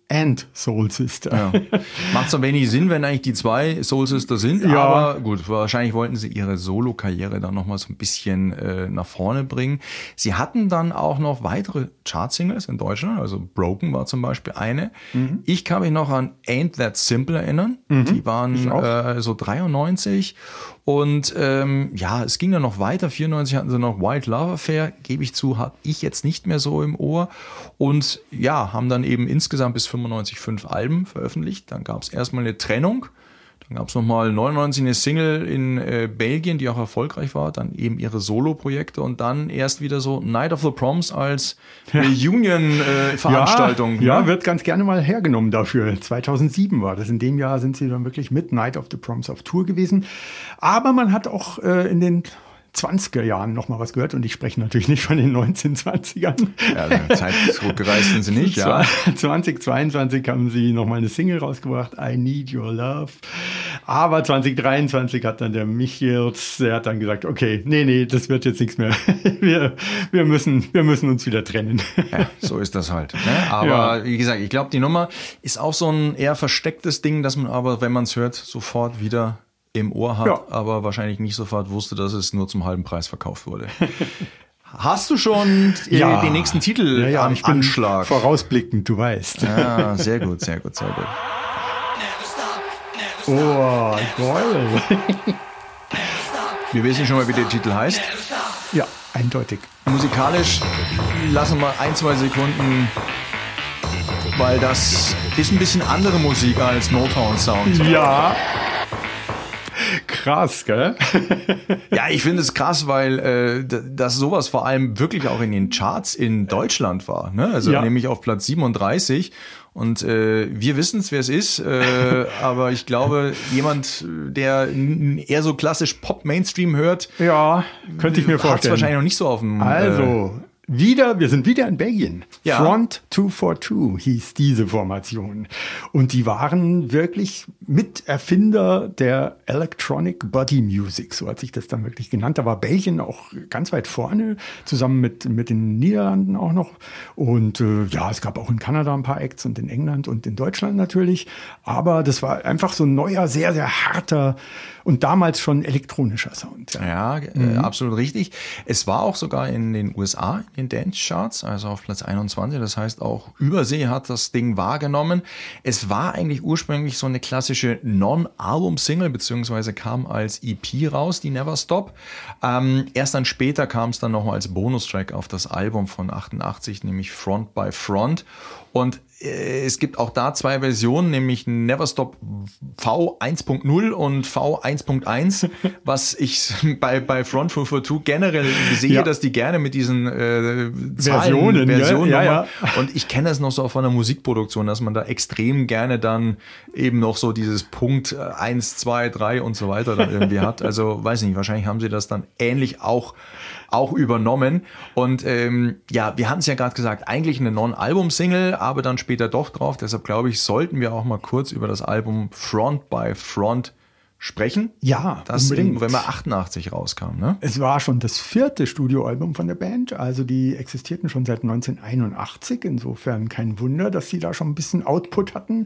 and Soul Sister. Ja. Macht so wenig Sinn, wenn eigentlich die zwei Soul Sister sind, Ja. aber gut, wahrscheinlich wollten sie ihre Solo-Karriere dann nochmal so ein bisschen äh, nach vorne bringen. Sie hatten dann auch noch weitere Chart-Singles in Deutschland, also Broken war zum Beispiel eine. Mhm. Ich kann mich noch an Ain't That Simple erinnern, mhm. die waren äh, so dreiundneunzig und ähm, ja, es ging dann noch weiter, vierundneunzig hatten sie noch Wild Love Affair, gebe ich zu, habe ich jetzt nicht mehr so im Ohr und ja, haben dann eben insgesamt bis fünfundneunzig fünf Alben veröffentlicht. Dann gab es erstmal eine Trennung. Dann gab es nochmal neunundneunzig eine Single in äh, Belgien, die auch erfolgreich war. Dann eben ihre Solo-Projekte und dann erst wieder so Night of the Proms als Reunion-Veranstaltung. Äh, ja, ja, wird ganz gerne mal hergenommen dafür. zweitausendsieben war das. In dem Jahr sind sie dann wirklich mit Night of the Proms auf Tour gewesen. Aber man hat auch äh, in den zwanziger Jahren noch mal was gehört und ich spreche natürlich nicht von den neunzehnhundertzwanzigern. Ja, Zeit zurückgereist sind sie nicht, ja. zweitausendzweiundzwanzig haben sie noch mal eine Single rausgebracht, I Need Your Love. Aber zwanzig dreiundzwanzig hat dann der Michiels, der hat dann gesagt, okay, nee, nee, das wird jetzt nichts mehr. Wir, wir müssen, wir müssen uns wieder trennen. Ja, so ist das halt. Ne? Aber ja. Wie gesagt, ich glaube, die Nummer ist auch so ein eher verstecktes Ding, dass man aber, wenn man es hört, sofort wieder im Ohr hat, ja. aber wahrscheinlich nicht sofort wusste, dass es nur zum halben Preis verkauft wurde. Hast du schon ja. den nächsten Titel ja, ja, am ich bin Anschlag? Vorausblickend, du weißt. Ja, sehr gut, sehr gut, sehr gut. Oh, geil. Wir wissen schon mal, wie der Titel heißt. Ja, eindeutig. Musikalisch lassen wir ein, zwei Sekunden, weil das ist ein bisschen andere Musik als Motown-Sound. Ja. Krass, gell? Ja, ich finde es krass, weil äh, dass sowas vor allem wirklich auch in den Charts in Deutschland war. Ne? Also ja. nämlich auf Platz siebenunddreißig. Und äh, wir wissen es, wer es ist. Äh, aber ich glaube, jemand, der eher so klassisch Pop-Mainstream hört, ja, könnte ich mir vorstellen. Hat es wahrscheinlich noch nicht so auf dem... Also... Äh, Wieder, wir sind wieder in Belgien. Ja. Front zwei vier zwei hieß diese Formation. Und die waren wirklich Miterfinder der Electronic Body Music, so hat sich das dann wirklich genannt. Da war Belgien auch ganz weit vorne, zusammen mit, mit den Niederlanden auch noch. Und äh, ja, es gab auch in Kanada ein paar Acts und in England und in Deutschland natürlich. Aber das war einfach so ein neuer, sehr, sehr harter und damals schon elektronischer Sound. Ja, ja mhm. äh, absolut richtig. Es war auch sogar in den U S A in Dance Charts, also auf Platz einundzwanzig. Das heißt, auch Übersee hat das Ding wahrgenommen. Es war eigentlich ursprünglich so eine klassische Non-Album-Single, beziehungsweise kam als E P raus, die Never Stop. Ähm, erst dann später kam es dann noch mal als Bonustrack auf das Album von achtundachtzig, nämlich Front by Front. Und äh, es gibt auch da zwei Versionen, nämlich Never Stop V eins Punkt null und V eins Punkt eins, was ich bei, bei Front zwei vier zwei generell sehe, ja. dass die gerne mit diesen äh, Zahlen, Versionen, Versionen ja, ja, ja. Und ich kenne das noch so von der Musikproduktion, dass man da extrem gerne dann eben noch so dieses Punkt eins, zwei, drei und so weiter dann irgendwie hat. Also weiß nicht, wahrscheinlich haben sie das dann ähnlich auch auch übernommen. Und ähm, ja, wir hatten es ja gerade gesagt, eigentlich eine Non-Album-Single, aber dann später doch drauf. Deshalb glaube ich, sollten wir auch mal kurz über das Album Front by Front sprechen. Ja, das unbedingt. im November achtundachtzig rauskam. Ne? Es war schon das vierte Studioalbum von der Band. Also die existierten schon seit neunzehnhunderteinundachtzig. Insofern kein Wunder, dass sie da schon ein bisschen Output hatten.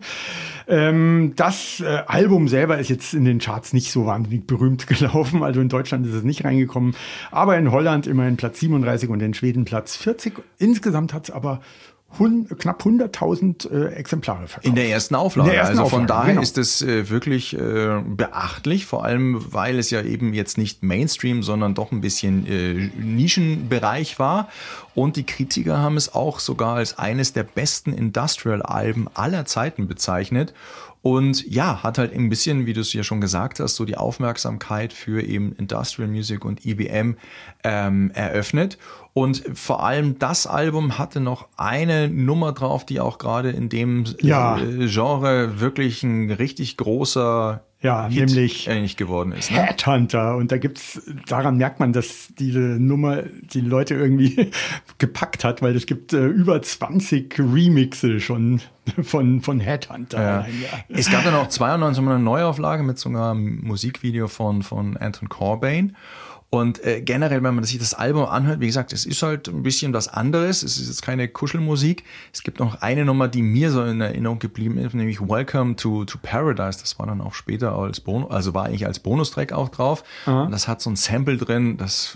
Ähm, das äh, Album selber ist jetzt in den Charts nicht so wahnsinnig berühmt gelaufen. Also in Deutschland ist es nicht reingekommen. Aber in Holland immerhin Platz siebenunddreißig und in Schweden Platz vierzig. Insgesamt hat es aber Hund, knapp hunderttausend äh, Exemplare verkauft. In der ersten Auflage. Der ersten also von Auflage, daher genau. ist es äh, wirklich äh, beachtlich, vor allem weil es ja eben jetzt nicht Mainstream, sondern doch ein bisschen äh, Nischenbereich war. Und die Kritiker haben es auch sogar als eines der besten Industrial-Alben aller Zeiten bezeichnet. Und ja, hat halt ein bisschen, wie du es ja schon gesagt hast, so die Aufmerksamkeit für eben Industrial Music und E B M ähm, eröffnet. Und vor allem das Album hatte noch eine Nummer drauf, die auch gerade in dem ja. äh, Genre wirklich ein richtig großer Ja, Hit nämlich eigentlich geworden ist. Ne? Headhunter. Und da gibt's, daran merkt man, dass diese Nummer die Leute irgendwie gepackt hat, weil es gibt äh, über zwanzig Remixe schon von, von Headhunter. Ja. Allein, ja. Es gab dann auch zweiundneunzig eine Neuauflage mit sogar einem Musikvideo von, von Anton Corbijn. Und äh, generell, wenn man sich das Album anhört, wie gesagt, es ist halt ein bisschen was anderes. Es ist jetzt keine Kuschelmusik. Es gibt noch eine Nummer, die mir so in Erinnerung geblieben ist, nämlich Welcome to, to Paradise. Das war dann auch später als Bonus, also war eigentlich als Bonustrack auch drauf. Und das hat so ein Sample drin, das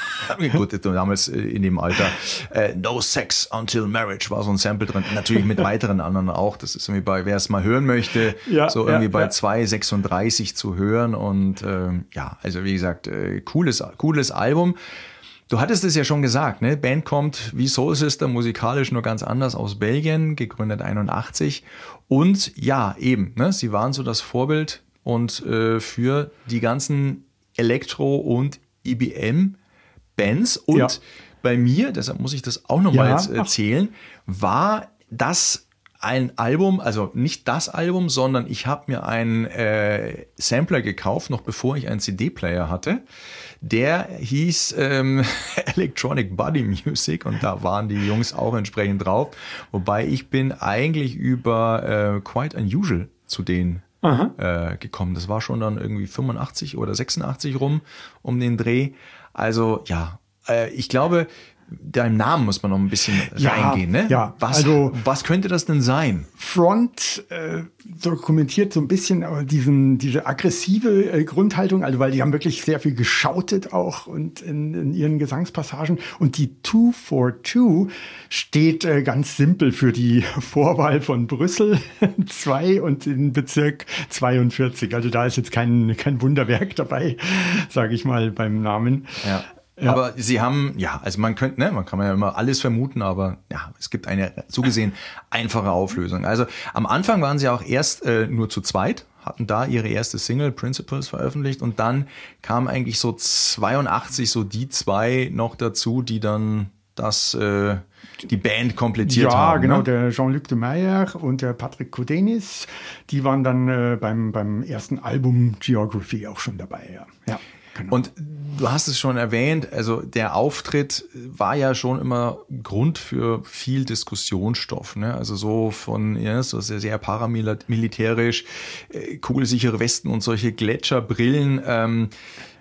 gut, damals in dem Alter. Äh, No Sex Until Marriage war so ein Sample drin. Natürlich mit weiteren anderen auch. Das ist irgendwie bei, wer es mal hören möchte, ja, so irgendwie ja, bei ja. zwei sechsunddreißig zu hören. Und ähm, ja, also wie gesagt, äh, cooles, cooles Album. Du hattest es ja schon gesagt, ne? Band kommt wie Soul Sister musikalisch nur ganz anders aus Belgien, gegründet einundachtzig. Und ja, eben, ne? Sie waren so das Vorbild und äh, für die ganzen Elektro- und E B M-Bands. Und ja. bei mir, deshalb muss ich das auch nochmal ja. jetzt erzählen, war das ein Album, also nicht das Album, sondern ich habe mir einen äh, Sampler gekauft, noch bevor ich einen C D-Player hatte. Der hieß ähm, Electronic Body Music und da waren die Jungs auch entsprechend drauf. Wobei ich bin eigentlich über äh, Quite Unusual zu denen äh, gekommen. Das war schon dann irgendwie fünfundachtzig oder sechsundachtzig rum um den Dreh. Also ja, äh, ich glaube, deinem Namen muss man noch ein bisschen ja, reingehen, ne? Ja, was, also was könnte das denn sein? Front äh, dokumentiert so ein bisschen aber diesen, diese aggressive äh, Grundhaltung, also weil die haben wirklich sehr viel geschautet auch und in, in ihren Gesangspassagen. Und die zwei vier zwei steht äh, ganz simpel für die Vorwahl von Brüssel zwei und den Bezirk zweiundvierzig. Also da ist jetzt kein, kein Wunderwerk dabei, sage ich mal beim Namen. Ja. Ja. Aber sie haben, ja, also man könnte, ne, man kann ja immer alles vermuten, aber ja, es gibt eine so gesehen einfache Auflösung. Also am Anfang waren sie auch erst äh, nur zu zweit, hatten da ihre erste Single Principles veröffentlicht und dann kam eigentlich so zweiundachtzig so die zwei noch dazu, die dann das äh, die Band komplettiert ja, haben. Ja, genau, ne? Der Jean-Luc de Meyer und der Patrick Codenis, die waren dann äh, beim, beim ersten Album Geography auch schon dabei, ja. ja. Genau. Und du hast es schon erwähnt, also der Auftritt war ja schon immer Grund für viel Diskussionsstoff, ne? Also so von, ja, so sehr, sehr paramilitärisch, äh, kugelsichere Westen und solche Gletscherbrillen, ähm,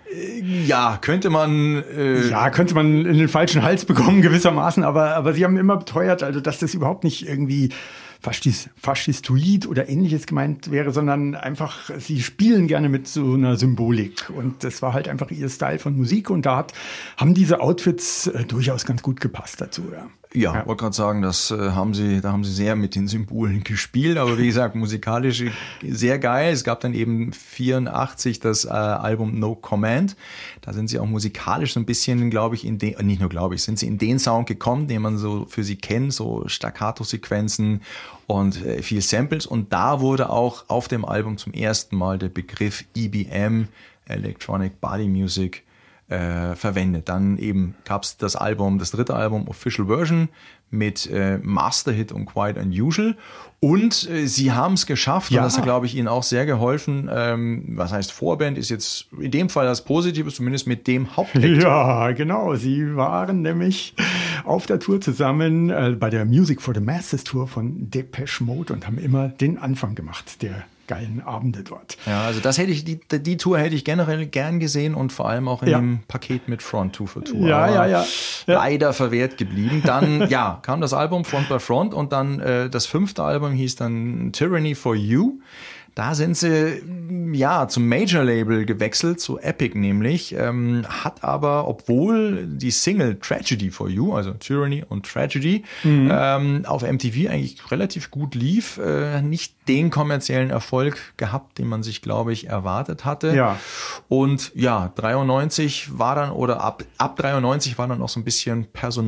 äh, ja, könnte man... Äh ja, könnte man in den falschen Hals bekommen gewissermaßen, aber, aber sie haben immer beteuert, also dass das überhaupt nicht irgendwie Faschis, faschistoid oder ähnliches gemeint wäre, sondern einfach, sie spielen gerne mit so einer Symbolik. Und das war halt einfach ihr Style von Musik und da hat, haben diese Outfits äh, durchaus ganz gut gepasst dazu, ja. Ja, ja. wollte gerade sagen, das äh, haben sie, da haben sie sehr mit den Symbolen gespielt, aber wie gesagt, musikalisch sehr geil. Es gab dann eben vierundachtzig das äh, Album No Command. Da sind sie auch musikalisch so ein bisschen, glaube ich, in den, äh, nicht nur glaube ich, sind sie in den Sound gekommen, den man so für sie kennt, so Staccato-Sequenzen und äh, viel Samples. Und da wurde auch auf dem Album zum ersten Mal der Begriff E B M, Electronic Body Music, Äh, verwendet. Dann eben gab es das Album, das dritte Album, Official Version, mit äh, Master Hit und Quite Unusual. Und äh, sie haben es geschafft, ja. Und das hat, glaube ich, ihnen auch sehr geholfen. Ähm, was heißt Vorband, ist jetzt in dem Fall das Positive, zumindest mit dem Hauptact. Ja, genau. Sie waren nämlich auf der Tour zusammen äh, bei der Music for the Masses Tour von Depeche Mode und haben immer den Anfang gemacht, der geilen Abende dort. Ja, also das hätte ich, die, die Tour hätte ich generell gern gesehen und vor allem auch in ja. dem Paket mit Front zwei vier zwei. Ja, ja, ja, ja. Leider verwehrt geblieben. Dann, ja, kam das Album Front by Front und dann äh, das fünfte Album hieß dann Tyranny for You. Da sind sie ja zum Major-Label gewechselt, zu Epic nämlich, ähm, hat aber, obwohl die Single Tragedy for You, also Tyranny und Tragedy, mhm. ähm, auf M T V eigentlich relativ gut lief, äh, nicht den kommerziellen Erfolg gehabt, den man sich, glaube ich, erwartet hatte. Ja. Und ja, dreiundneunzig war dann, oder ab, ab dreiundneunzig war dann auch so ein bisschen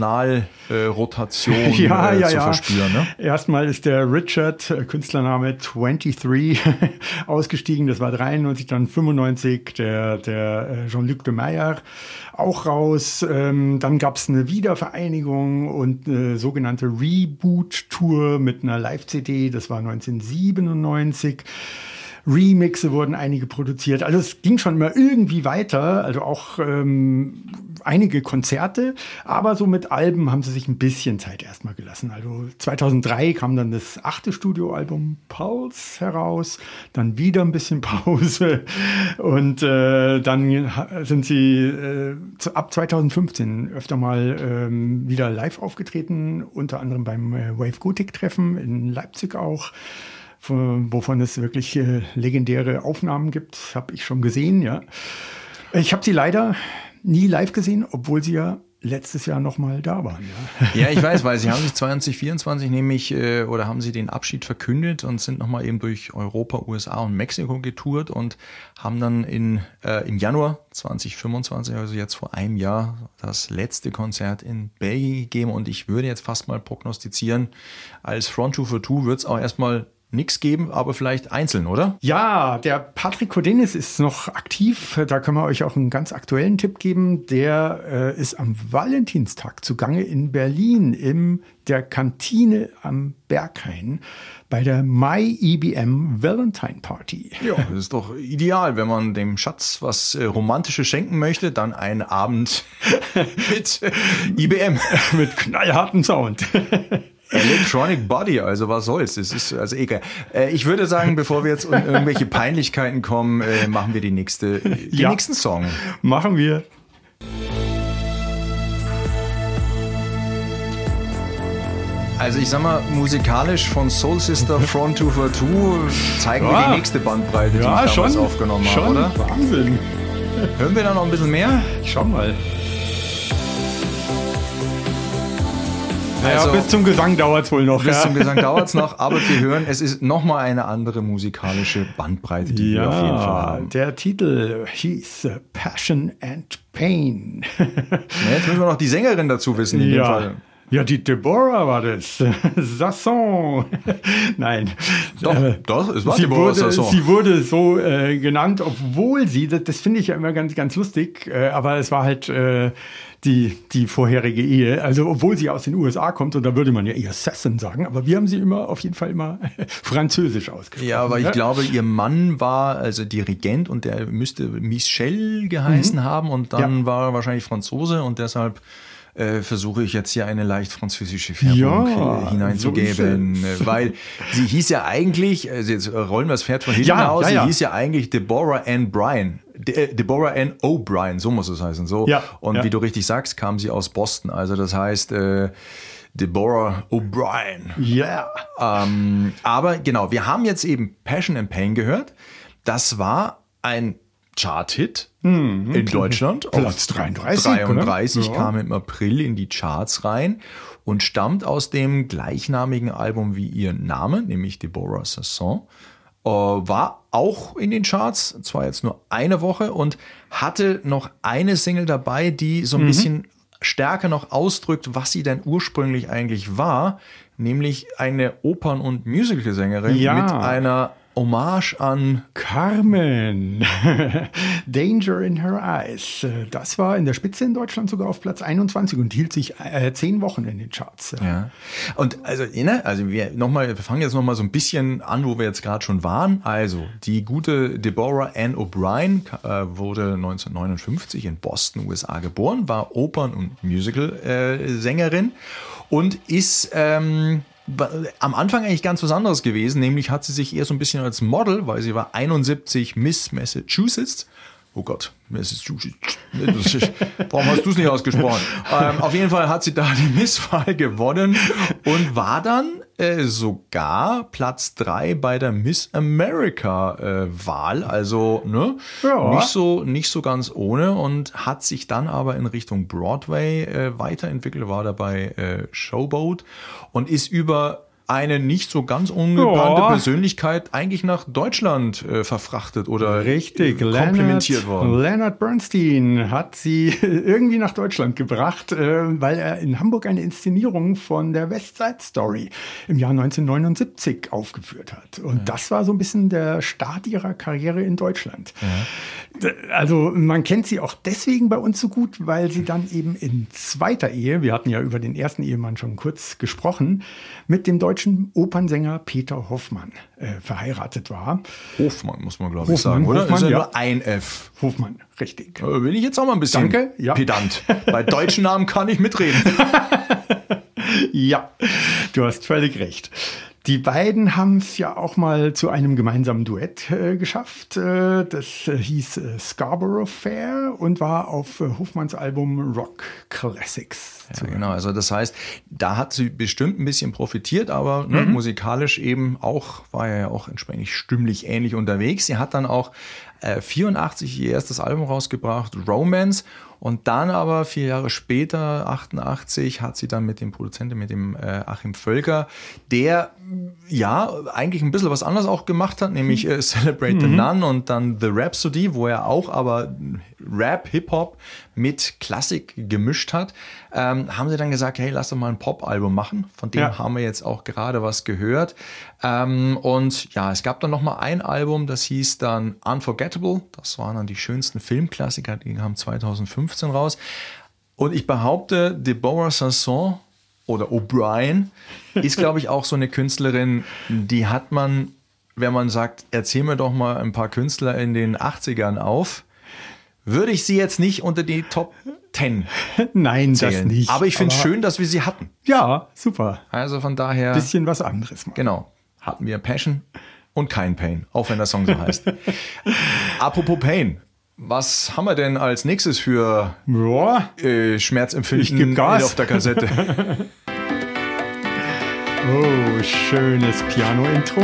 Personalrotation äh, ja, äh, ja, zu ja. verspüren. Ne? Erstmal ist der Richard, äh, Künstlername dreiundzwanzig, ausgestiegen. Das war dreiundneunzig, dann fünfundneunzig der, der äh, Jean-Luc de Meyer auch raus. Ähm, dann gab es eine Wiedervereinigung und eine sogenannte Reboot-Tour mit einer Live-C D. Das war neunzehnhundertsiebenundneunzig. Remixe wurden einige produziert. Also es ging schon mal irgendwie weiter, also auch ähm, einige Konzerte, aber so mit Alben haben sie sich ein bisschen Zeit erstmal gelassen. Also zweitausenddrei kam dann das achte Studioalbum Pulse heraus, dann wieder ein bisschen Pause und äh, dann sind sie äh, zu, ab zweitausendfünfzehn öfter mal ähm, wieder live aufgetreten, unter anderem beim äh, Wave Gothic Treffen in Leipzig auch, wovon es wirklich äh, legendäre Aufnahmen gibt, habe ich schon gesehen, ja. Ich habe sie leider nie live gesehen, obwohl sie ja letztes Jahr noch mal da waren. Ja, ja, ich weiß, weil sie haben sich zwanzig vierundzwanzig nämlich, äh, oder haben sie den Abschied verkündet und sind noch mal eben durch Europa, U S A und Mexiko getourt und haben dann in, äh, im Januar zwanzig fünfundzwanzig, also jetzt vor einem Jahr, das letzte Konzert in Belgien gegeben. Und ich würde jetzt fast mal prognostizieren, als Front two for two wird es auch erstmal nichts geben, aber vielleicht einzeln, oder? Ja, der Patrick Kodenis ist noch aktiv. Da können wir euch auch einen ganz aktuellen Tipp geben. Der äh, ist am Valentinstag zugange in Berlin in der Kantine am Berghain bei der My E B M Valentine Party. Ja, das ist doch ideal, wenn man dem Schatz was äh, Romantisches schenken möchte, dann einen Abend mit äh, I B M. Mit knallhartem Sound. Electronic Body, also was soll's, das ist also egal. Äh, ich würde sagen, bevor wir jetzt in irgendwelche Peinlichkeiten kommen, äh, machen wir die nächste, den ja. nächsten Song. Machen wir. Also ich sag mal, musikalisch von Soul Sister Front two for two zeigen ja. wir die nächste Bandbreite, die ja, ich damals schon, aufgenommen schon. habe, oder? Wahnsinn. Hören wir da noch ein bisschen mehr? Schau mal. Also, ja, bis zum Gesang dauert es wohl noch. Bis ja. zum Gesang dauert es noch, aber wir hören, es ist nochmal eine andere musikalische Bandbreite, die ja, wir auf jeden Fall haben. Der Titel hieß Passion and Pain. Ja, jetzt müssen wir noch die Sängerin dazu wissen in ja. dem Fall. Ja, die Deborah war das. Sasson. Nein. Doch, äh, das es war sie Deborah wurde, Sasson. Sie wurde so äh, genannt, obwohl sie, das, das finde ich ja immer ganz, ganz lustig, äh, aber es war halt äh, die, die vorherige Ehe. Also, obwohl sie aus den U S A kommt, und da würde man ja eher Sasson sagen, aber wir haben sie immer, auf jeden Fall immer französisch ausgesprochen. Ja, aber ich ja? glaube, ihr Mann war also Dirigent und der müsste Michel geheißen mhm. haben und dann ja. war er wahrscheinlich Franzose und deshalb Äh, versuche ich jetzt hier eine leicht französische Färbung ja, hineinzugeben, so weil sie hieß ja eigentlich, also jetzt rollen wir das Pferd von hinten ja, aus, ja, sie ja. hieß ja eigentlich Deborah Ann Bryan. De- Deborah Ann O'Brien, so muss es heißen. So. Ja, und ja. wie du richtig sagst, kam sie aus Boston. Also das heißt äh, Deborah O'Brien. Ja. Yeah. Ähm, aber genau, wir haben jetzt eben Passion and Pain gehört. Das war ein Chart-Hit mhm. in Deutschland. Platz dreiunddreißig. dreiunddreißig ja. kam im April in die Charts rein und stammt aus dem gleichnamigen Album wie ihr Name, nämlich Deborah Sasson. Äh, war auch in den Charts, zwar jetzt nur eine Woche und hatte noch eine Single dabei, die so ein mhm. bisschen stärker noch ausdrückt, was sie denn ursprünglich eigentlich war, nämlich eine Opern- und Musical-Sängerin ja. mit einer Hommage an Carmen. Danger in Her Eyes. Das war in der Spitze in Deutschland sogar auf Platz einundzwanzig und hielt sich äh, zehn Wochen in den Charts. Ja. Und also, ne, also wir noch mal, wir fangen jetzt noch mal so ein bisschen an, wo wir jetzt gerade schon waren. Also die gute Deborah Ann O'Brien äh, wurde neunzehnhundertneunundfünfzig in Boston, U S A geboren, war Opern- und Musical-Sängerin äh, und ist ähm, am Anfang eigentlich ganz was anderes gewesen, nämlich hat sie sich eher so ein bisschen als Model, weil sie war einundsiebzig Miss Massachusetts. Oh Gott, Massachusetts. Warum hast du es nicht ausgesprochen? ähm, auf jeden Fall hat sie da die Misswahl gewonnen und war dann äh, sogar Platz drei bei der Miss America-Wahl. Äh, also ne, ja. nicht so nicht so ganz ohne und hat sich dann aber in Richtung Broadway äh, weiterentwickelt, war dabei äh, Showboat und ist über eine nicht so ganz unbekannte ja. Persönlichkeit eigentlich nach Deutschland äh, verfrachtet oder richtig komplimentiert Leonard, worden. Leonard Bernstein hat sie irgendwie nach Deutschland gebracht, äh, weil er in Hamburg eine Inszenierung von der West Side Story im Jahr neunzehnhundertneunundsiebzig aufgeführt hat. Und ja. das war so ein bisschen der Start ihrer Karriere in Deutschland. Ja. Also man kennt sie auch deswegen bei uns so gut, weil sie dann eben in zweiter Ehe, wir hatten ja über den ersten Ehemann schon kurz gesprochen, mit dem deutschen Opernsänger Peter Hoffmann äh, verheiratet war. Hofmann muss man, glaube ich, sagen, oder? Hofmann, ist ja, ja nur ein F. Hofmann, richtig. Äh, bin ich jetzt auch mal ein bisschen Danke, ja. pedant. Bei deutschen Namen kann ich mitreden. Ja, du hast völlig recht. Die beiden haben es ja auch mal zu einem gemeinsamen Duett äh, geschafft. Äh, das äh, hieß äh, Scarborough Fair und war auf äh, Hofmanns Album Rock Classics. Ja, genau, also das heißt, da hat sie bestimmt ein bisschen profitiert, aber ne, Mhm. musikalisch eben auch, war er ja auch entsprechend stimmlich ähnlich unterwegs. Sie hat dann auch äh, vierundachtzig ihr erstes Album rausgebracht, Romance. Und dann aber vier Jahre später, achtundachtzig, hat sie dann mit dem Produzenten, mit dem äh, Achim Völker, der ja eigentlich ein bisschen was anderes auch gemacht hat, nämlich äh, Celebrate the Mhm. Nun und dann The Rhapsody, wo er auch aber Rap, Hip-Hop mit Klassik gemischt hat, ähm, haben sie dann gesagt, hey, lass doch mal ein Pop-Album machen. Von dem Ja. haben wir jetzt auch gerade was gehört. Ähm, und ja, es gab dann noch mal ein Album, das hieß dann Unforgettable. Das waren dann die schönsten Filmklassiker, die kamen zweitausendfünfzehn raus. Und ich behaupte, Deborah Sanson oder O'Brien ist, glaube ich, auch so eine Künstlerin, die hat man, wenn man sagt, erzähl mir doch mal ein paar Künstler in den achtzigern auf, würde ich sie jetzt nicht unter die Top Ten Nein, zählen. das nicht. Aber ich finde es Aber- schön, dass wir sie hatten. Ja, super. Also von daher, Bisschen was anderes mal. genau, hatten wir Passion und kein Pain, auch wenn der Song so heißt. Apropos Pain, was haben wir denn als nächstes für Ja, äh, Schmerzempfinden Ich geb Gas. auf der Kassette? oh, schönes Piano-Intro.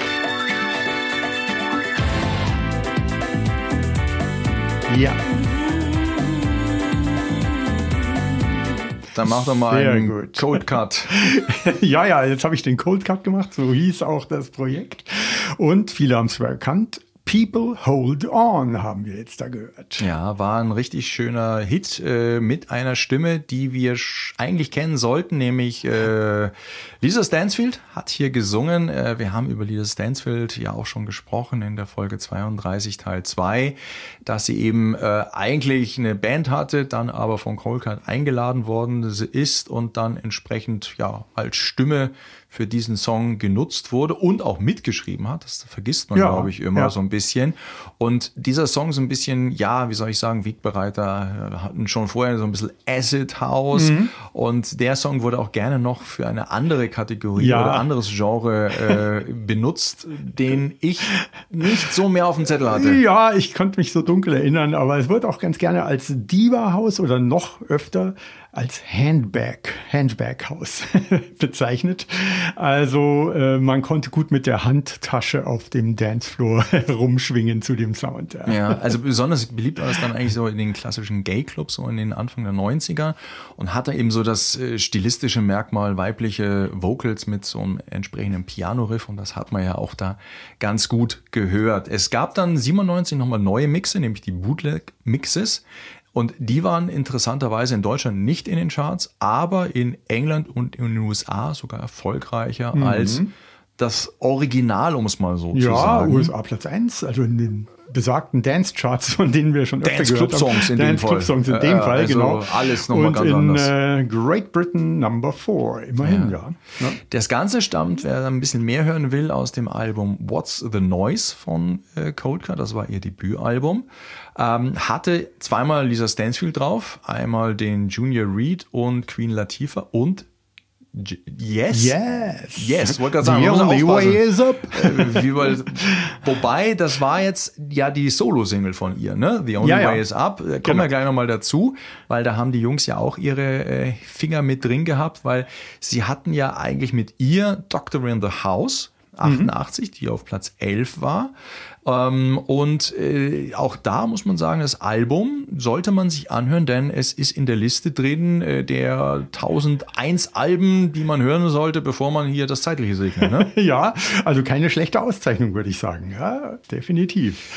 Ja, Dann mach doch mal Sehr einen gut. Code Cut. ja, ja, jetzt habe ich den Cold Cut gemacht, so hieß auch das Projekt. Und viele haben es erkannt. People Hold On haben wir jetzt da gehört. Ja, war ein richtig schöner Hit äh, mit einer Stimme, die wir sch- eigentlich kennen sollten, nämlich äh, Lisa Stansfield hat hier gesungen. Äh, wir haben über Lisa Stansfield ja auch schon gesprochen in der Folge zweiunddreißig Teil zwei, dass sie eben äh, eigentlich eine Band hatte, dann aber von Cold Cut eingeladen worden ist und dann entsprechend ja als Stimme für diesen Song genutzt wurde und auch mitgeschrieben hat. Das vergisst man, Ja, glaube ich, immer ja. so ein bisschen. Und dieser Song so ein bisschen, ja, wie soll ich sagen, Wegbereiter, äh, hatten schon vorher so ein bisschen Acid House. Mhm. Und der Song wurde auch gerne noch für eine andere Kategorie Ja. oder anderes Genre äh, benutzt, den ich nicht so mehr auf dem Zettel hatte. Ja, ich konnte mich so dunkel erinnern, aber es wird auch ganz gerne als Diva-Haus oder noch öfter als Handbag, Handbag-Haus bezeichnet. Also äh, man konnte gut mit der Handtasche auf dem Dancefloor rumschwingen zu dem Sound. Ja. Ja, also besonders beliebt war es dann eigentlich so in den klassischen Gay-Clubs, so in den Anfang der neunziger und hatte eben so das äh, stilistische Merkmal weibliche Vocals mit so einem entsprechenden Piano-Riff und das hat man ja auch da ganz gut gehört. Es gab dann siebenundneunzig nochmal neue Mixe, nämlich die Bootleg-Mixes. Und die waren interessanterweise in Deutschland nicht in den Charts, aber in England und in den U S A sogar erfolgreicher Mhm. als das Original, um es mal so zu Ja, sagen. U S A Platz eins, also in den besagten Dance-Charts, von denen wir schon öfter Dance gehört Club haben. Songs in dem Dance Fall. Club Songs in dem Äh, Fall, also genau. alles noch mal Und ganz in anders. äh, Great Britain Number Four, immerhin, ja. ja. Das Ganze stammt, wer ein bisschen mehr hören will, aus dem Album What's the Noise von äh, Cold Cut. Das war ihr Debütalbum. Ähm, hatte zweimal Lisa Stansfield drauf, einmal den Junior Reid und Queen Latifah und J- Yes. Yes. Yes, wollte gerade sagen, The man muss only aufpassen. way is up. Äh, wie weil, wobei, das war jetzt ja die Solo-Single von ihr, ne? The Only Ja, ja. Way is Up. Da kommen Genau. wir gleich nochmal dazu, weil da haben die Jungs ja auch ihre äh, Finger mit drin gehabt, weil sie hatten ja eigentlich mit ihr Doctor in the House, achtundachtzig, die auf Platz elf war. Ähm, und äh, auch da muss man sagen, das Album sollte man sich anhören, denn es ist in der Liste drin äh, der tausendeins Alben, die man hören sollte, bevor man hier das Zeitliche segnet. Ne? Ja, also keine schlechte Auszeichnung, würde ich sagen. Ja, definitiv.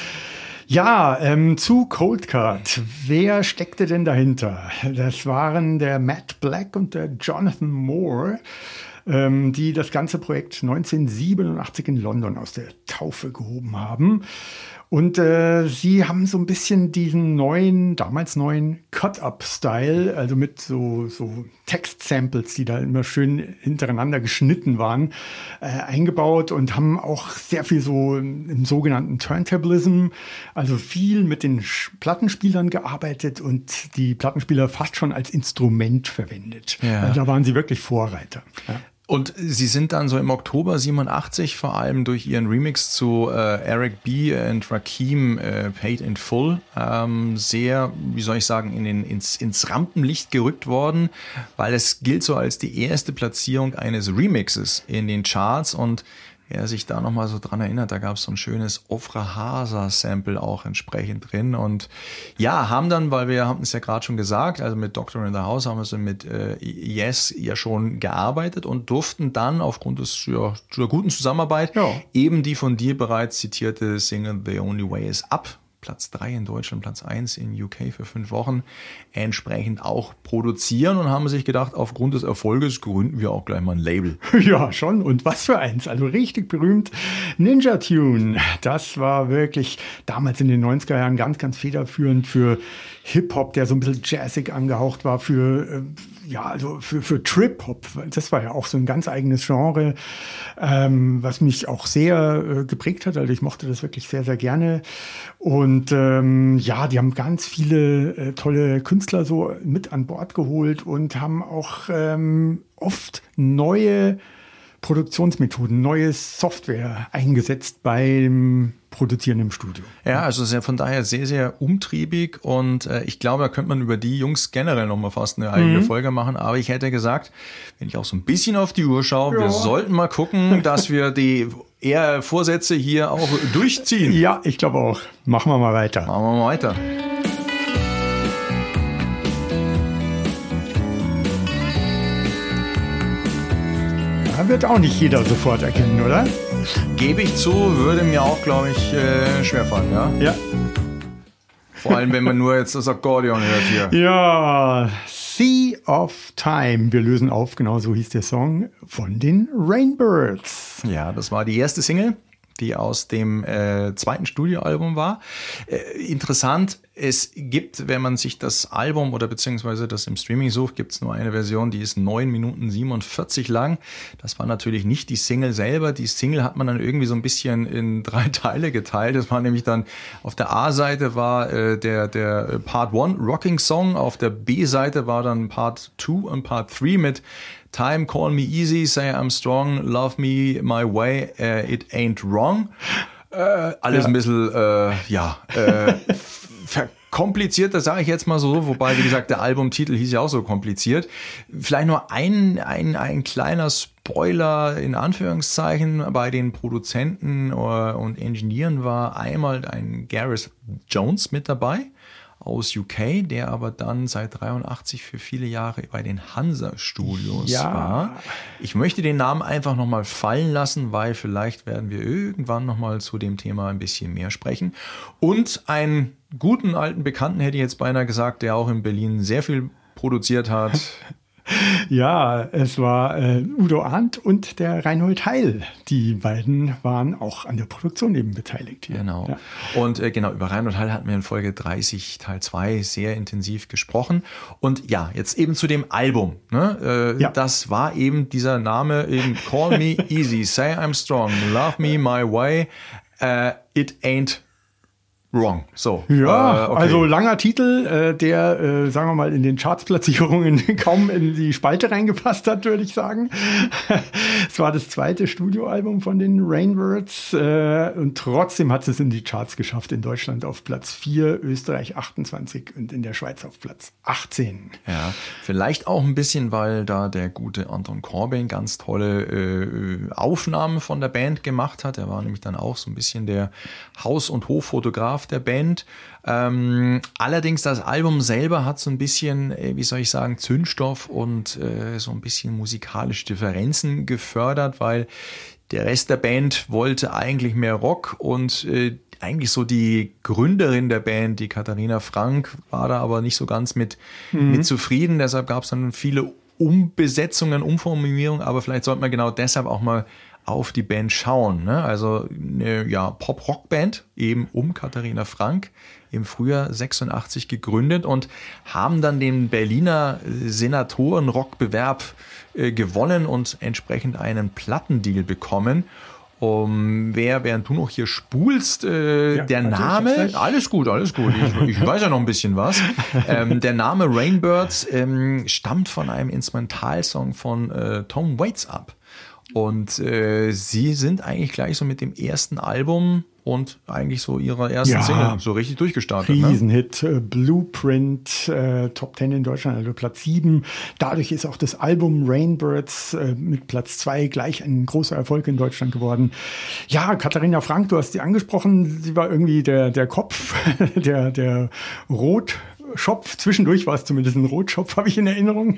Ja, ähm, zu Cold Cut. Wer steckte denn dahinter? Das waren der Matt Black und der Jonathan Moore, ähm, die das ganze Projekt neunzehnhundertsiebenundachtzig in London aus der Taufe gehoben haben. Und äh, sie haben so ein bisschen diesen neuen, damals neuen Cut-Up-Style, also mit so, so Text-Samples, die da immer schön hintereinander geschnitten waren, äh, eingebaut und haben auch sehr viel so im sogenannten Turntablism, also viel mit den Plattenspielern gearbeitet und die Plattenspieler fast schon als Instrument verwendet. Ja. Also da waren sie wirklich Vorreiter. Ja. Und sie sind dann so im Oktober siebenundachtzig vor allem durch ihren Remix zu äh, Eric B. und Rakim äh, Paid in Full ähm, sehr, wie soll ich sagen, in den, ins, ins Rampenlicht gerückt worden, weil es gilt so als die erste Platzierung eines Remixes in den Charts. Und wer sich da nochmal so dran erinnert, da gab es so ein schönes Ofra Hasa-Sample auch entsprechend drin. Und ja, haben dann, weil wir haben es ja gerade schon gesagt, also mit Doctor in the House haben wir so mit äh, Yes ja schon gearbeitet und durften dann aufgrund des, ja, der guten Zusammenarbeit ja. eben die von dir bereits zitierte Single The Only Way Is Up, Platz drei in Deutschland, Platz eins in U K für fünf Wochen, entsprechend auch produzieren und haben sich gedacht, aufgrund des Erfolges gründen wir auch gleich mal ein Label. Ja, schon. Und was für eins. Also richtig berühmt. Ninja Tune. Das war wirklich damals in den neunziger Jahren ganz, ganz federführend für Hip-Hop, der so ein bisschen jazzig angehaucht war, für, äh, ja, also für, für Trip-Hop. Das war ja auch so ein ganz eigenes Genre, ähm, was mich auch sehr äh, geprägt hat. Also ich mochte das wirklich sehr, sehr gerne. Und ähm, ja, die haben ganz viele äh, tolle Künstler so mit an Bord geholt und haben auch ähm, oft neue Produktionsmethoden, neue Software eingesetzt beim Produzieren im Studio. Ja, also sehr, von daher sehr, sehr umtriebig und äh, ich glaube, da könnte man über die Jungs generell nochmal fast eine eigene mhm. Folge machen, aber ich hätte gesagt, wenn ich auch so ein bisschen auf die Uhr schaue, ja. wir sollten mal gucken, dass wir die eher Vorsätze hier auch durchziehen. Ja, ich glaube auch. Machen wir mal weiter. Machen wir mal weiter. Da wird auch nicht jeder sofort erkennen, oder? Gebe ich zu, würde mir auch, glaube ich, äh, schwerfallen, ja? Ja. Vor allem, wenn man nur jetzt das Akkordeon hört hier. Ja, Sea of Time. Wir lösen auf, genau so hieß der Song von den Rainbirds. Ja, das war die erste Single, die aus dem äh, zweiten Studioalbum war. Äh, interessant, es gibt, wenn man sich das Album oder beziehungsweise das im Streaming sucht, gibt es nur eine Version, die ist neun Minuten siebenundvierzig lang. Das war natürlich nicht die Single selber. Die Single hat man dann irgendwie so ein bisschen in drei Teile geteilt. Das war nämlich dann, auf der A-Seite war äh, der, der Part eins Rocking Song, auf der B-Seite war dann Part zwei und Part drei mit Time, Call Me Easy, Say I'm Strong, Love Me My Way, uh, It Ain't Wrong. Äh, alles ja. ein bisschen, äh, ja, äh, verkompliziert, das sage ich jetzt mal so, wobei, wie gesagt, der Albumtitel hieß ja auch so kompliziert. Vielleicht nur ein, ein, ein kleiner Spoiler in Anführungszeichen bei den Produzenten und Ingenieuren war einmal ein Gareth Jones mit dabei aus U K, der aber dann seit dreiundachtzig für viele Jahre bei den Hansa Studios ja. war. Ich möchte den Namen einfach nochmal fallen lassen, weil vielleicht werden wir irgendwann nochmal zu dem Thema ein bisschen mehr sprechen. Und einen guten alten Bekannten hätte ich jetzt beinahe gesagt, der auch in Berlin sehr viel produziert hat. Ja, es war äh, Udo Arndt und der Reinhold Heil. Die beiden waren auch an der Produktion eben beteiligt hier. Genau. Ja. Und äh, genau, über Reinhold Heil hatten wir in Folge dreißig Teil zwei sehr intensiv gesprochen. Und ja, jetzt eben zu dem Album. Ne? Äh, ja. Das war eben dieser Name eben Call Me Easy, Say I'm Strong, Love Me My Way, uh, It Ain't Wrong. So. Ja, äh, okay. Also langer Titel, äh, der, äh, sagen wir mal, in den Chartsplatzierungen kaum in die Spalte reingepasst hat, würde ich sagen. Es war das zweite Studioalbum von den Rainbirds äh, und trotzdem hat es in die Charts geschafft. In Deutschland auf Platz vier, Österreich achtundzwanzig und in der Schweiz auf Platz achtzehn. Ja, vielleicht auch ein bisschen, weil da der gute Anton Corbijn ganz tolle äh, Aufnahmen von der Band gemacht hat. Er war nämlich dann auch so ein bisschen der Haus- und Hoffotograf der Band. Ähm, allerdings das Album selber hat so ein bisschen, äh, wie soll ich sagen, Zündstoff und äh, so ein bisschen musikalische Differenzen gefördert, weil der Rest der Band wollte eigentlich mehr Rock und äh, eigentlich so die Gründerin der Band, die Katharina Frank, war da aber nicht so ganz mit, mhm. mit zufrieden. Deshalb gab es dann viele Umbesetzungen, Umformulierungen, aber vielleicht sollte man genau deshalb auch mal auf die Band schauen. Ne? Also eine ja, Pop-Rock-Band, eben um Katharina Frank, im Frühjahr sechsundachtzig gegründet und haben dann den Berliner Senatoren-Rockbewerb äh, gewonnen und entsprechend einen Plattendeal bekommen. Um, wer, während du noch hier spulst, äh, ja, der Name, alles gut, alles gut, ich, ich weiß ja noch ein bisschen was. Ähm, der Name Rainbirds ähm, stammt von einem Instrumentalsong von äh, Tom Waits ab. Und äh, sie sind eigentlich gleich so mit dem ersten Album und eigentlich so ihrer ersten ja, Single so richtig durchgestartet. Riesenhit, ne? Blueprint, äh, Top Ten in Deutschland, also Platz sieben. Dadurch ist auch das Album Rainbirds äh, mit Platz zwei gleich ein großer Erfolg in Deutschland geworden. Ja, Katharina Frank, du hast sie angesprochen, sie war irgendwie der, der Kopf, der, der Rot. Schopf, zwischendurch war es zumindest ein Rotschopf, habe ich in Erinnerung,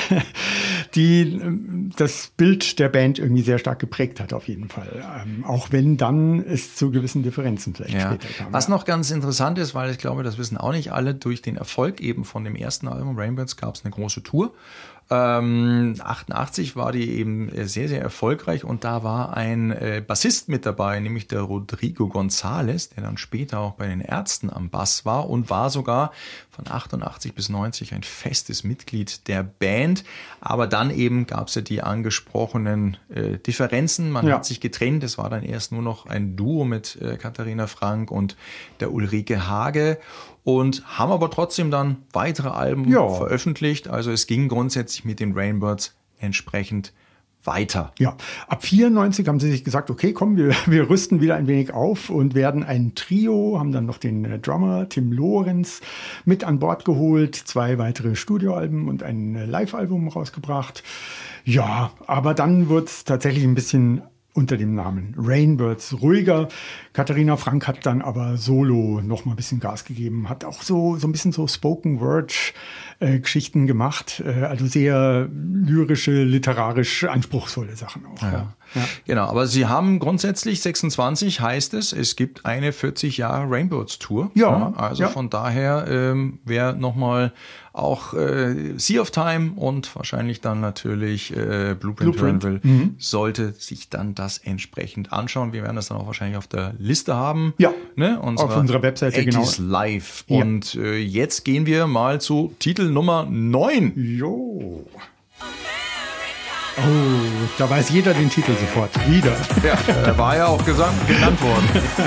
die das Bild der Band irgendwie sehr stark geprägt hat auf jeden Fall. Ähm, auch wenn dann es zu gewissen Differenzen vielleicht ja. später kam. Was ja. noch ganz interessant ist, weil ich glaube, das wissen auch nicht alle, durch den Erfolg eben von dem ersten Album Rainbirds gab es eine große Tour. Ähm, achtundachtzig war die eben sehr, sehr erfolgreich und da war ein äh, Bassist mit dabei, nämlich der Rodrigo González, der dann später auch bei den Ärzten am Bass war und war sogar von achtundachtzig bis neunzig ein festes Mitglied der Band. Aber dann eben gab es ja die angesprochenen äh, Differenzen. Man ja. hat sich getrennt. Es war dann erst nur noch ein Duo mit äh, Katharina Frank und der Ulrike Hage. Und haben aber trotzdem dann weitere Alben ja. veröffentlicht. Also es ging grundsätzlich mit den Rainbirds entsprechend weiter. Ja, ab vierundneunzig haben sie sich gesagt, okay, komm, wir, wir rüsten wieder ein wenig auf und werden ein Trio, haben dann noch den äh, Drummer Tim Lorenz mit an Bord geholt, zwei weitere Studioalben und ein äh, Live-Album rausgebracht. Ja, aber dann wurde es tatsächlich ein bisschen unter dem Namen Rainbirds ruhiger. Katharina Frank hat dann aber solo noch mal ein bisschen Gas gegeben, hat auch so, so ein bisschen so Spoken-Word-Geschichten äh, gemacht, äh, also sehr lyrische, literarisch anspruchsvolle Sachen auch. Ja. Ja. Ja. Genau, aber sie haben grundsätzlich sechsundzwanzig, heißt es, es gibt eine vierzig Jahre Rainbirds-Tour. Ja. Ja, also ja. von daher, ähm, wer noch mal auch äh, Sea of Time und wahrscheinlich dann natürlich äh, Blueprint, Blueprint. hören will, mhm. sollte sich dann das entsprechend anschauen. Wir werden das dann auch wahrscheinlich auf der Liste haben. Ja, ne? auf unserer Webseite, genau. Live. Ja. Und äh, jetzt gehen wir mal zu Titel Nummer neun. Jo. Oh, da weiß jeder den Titel sofort. Wieder. Ja, er war ja auch gesagt, genannt worden.